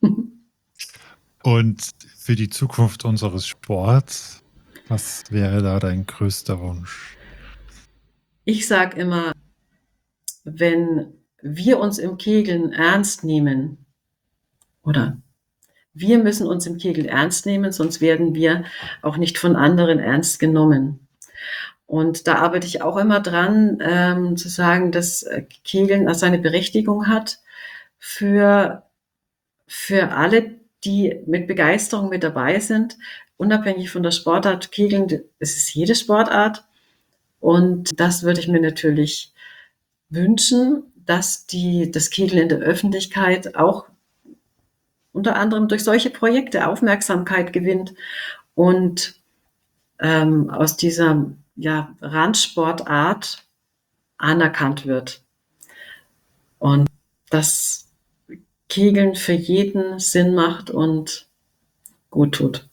Speaker 1: Und für die Zukunft unseres Sports, was wäre da dein größter Wunsch?
Speaker 3: Ich sage immer, wenn wir uns im Kegeln ernst nehmen, oder wir müssen uns im Kegeln ernst nehmen, sonst werden wir auch nicht von anderen ernst genommen. Und da arbeite ich auch immer dran, ähm, zu sagen, dass Kegeln seine Berechtigung hat für, für alle, die mit Begeisterung mit dabei sind, unabhängig von der Sportart. Kegeln, es ist jede Sportart. Und das würde ich mir natürlich wünschen, dass die, das Kegeln in der Öffentlichkeit auch unter anderem durch solche Projekte Aufmerksamkeit gewinnt und ähm, aus dieser ja, Randsportart anerkannt wird. Und dass Kegeln für jeden Sinn macht und gut tut.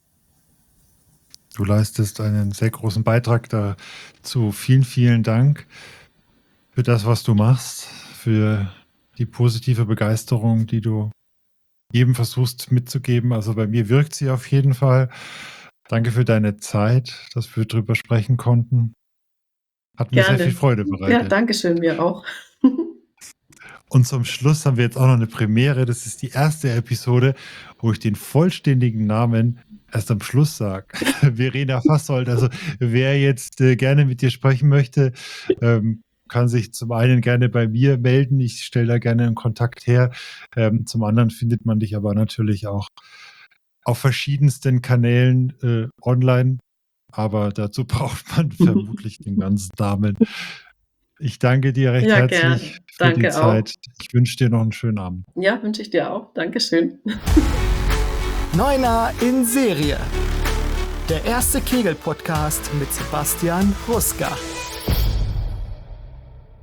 Speaker 1: Du leistest einen sehr großen Beitrag dazu. Vielen, vielen Dank für das, was du machst, für die positive Begeisterung, die du jedem versuchst mitzugeben. Also bei mir wirkt sie auf jeden Fall. Danke für deine Zeit, dass wir drüber sprechen konnten. Hat mir
Speaker 3: Gerne.
Speaker 1: sehr viel Freude bereitet.
Speaker 3: Ja, danke schön, mir auch.
Speaker 1: Und zum Schluss haben wir jetzt auch noch eine Premiere. Das ist die erste Episode, wo ich den vollständigen Namen erst am Schluss sage. Verena Fassold. Also wer jetzt äh, gerne mit dir sprechen möchte, ähm, kann sich zum einen gerne bei mir melden. Ich stelle da gerne einen Kontakt her. Ähm, zum anderen findet man dich aber natürlich auch auf verschiedensten Kanälen äh, online. Aber dazu braucht man vermutlich den ganzen Namen. Ich danke dir recht
Speaker 3: Ja,
Speaker 1: herzlich
Speaker 3: gern.
Speaker 1: für
Speaker 3: Danke
Speaker 1: die
Speaker 3: auch.
Speaker 1: Zeit. Ich wünsche dir noch einen schönen Abend.
Speaker 3: Ja, wünsche ich dir auch. Dankeschön.
Speaker 2: Neuner in Serie. Der erste Kegel-Podcast mit Sebastian Ruska.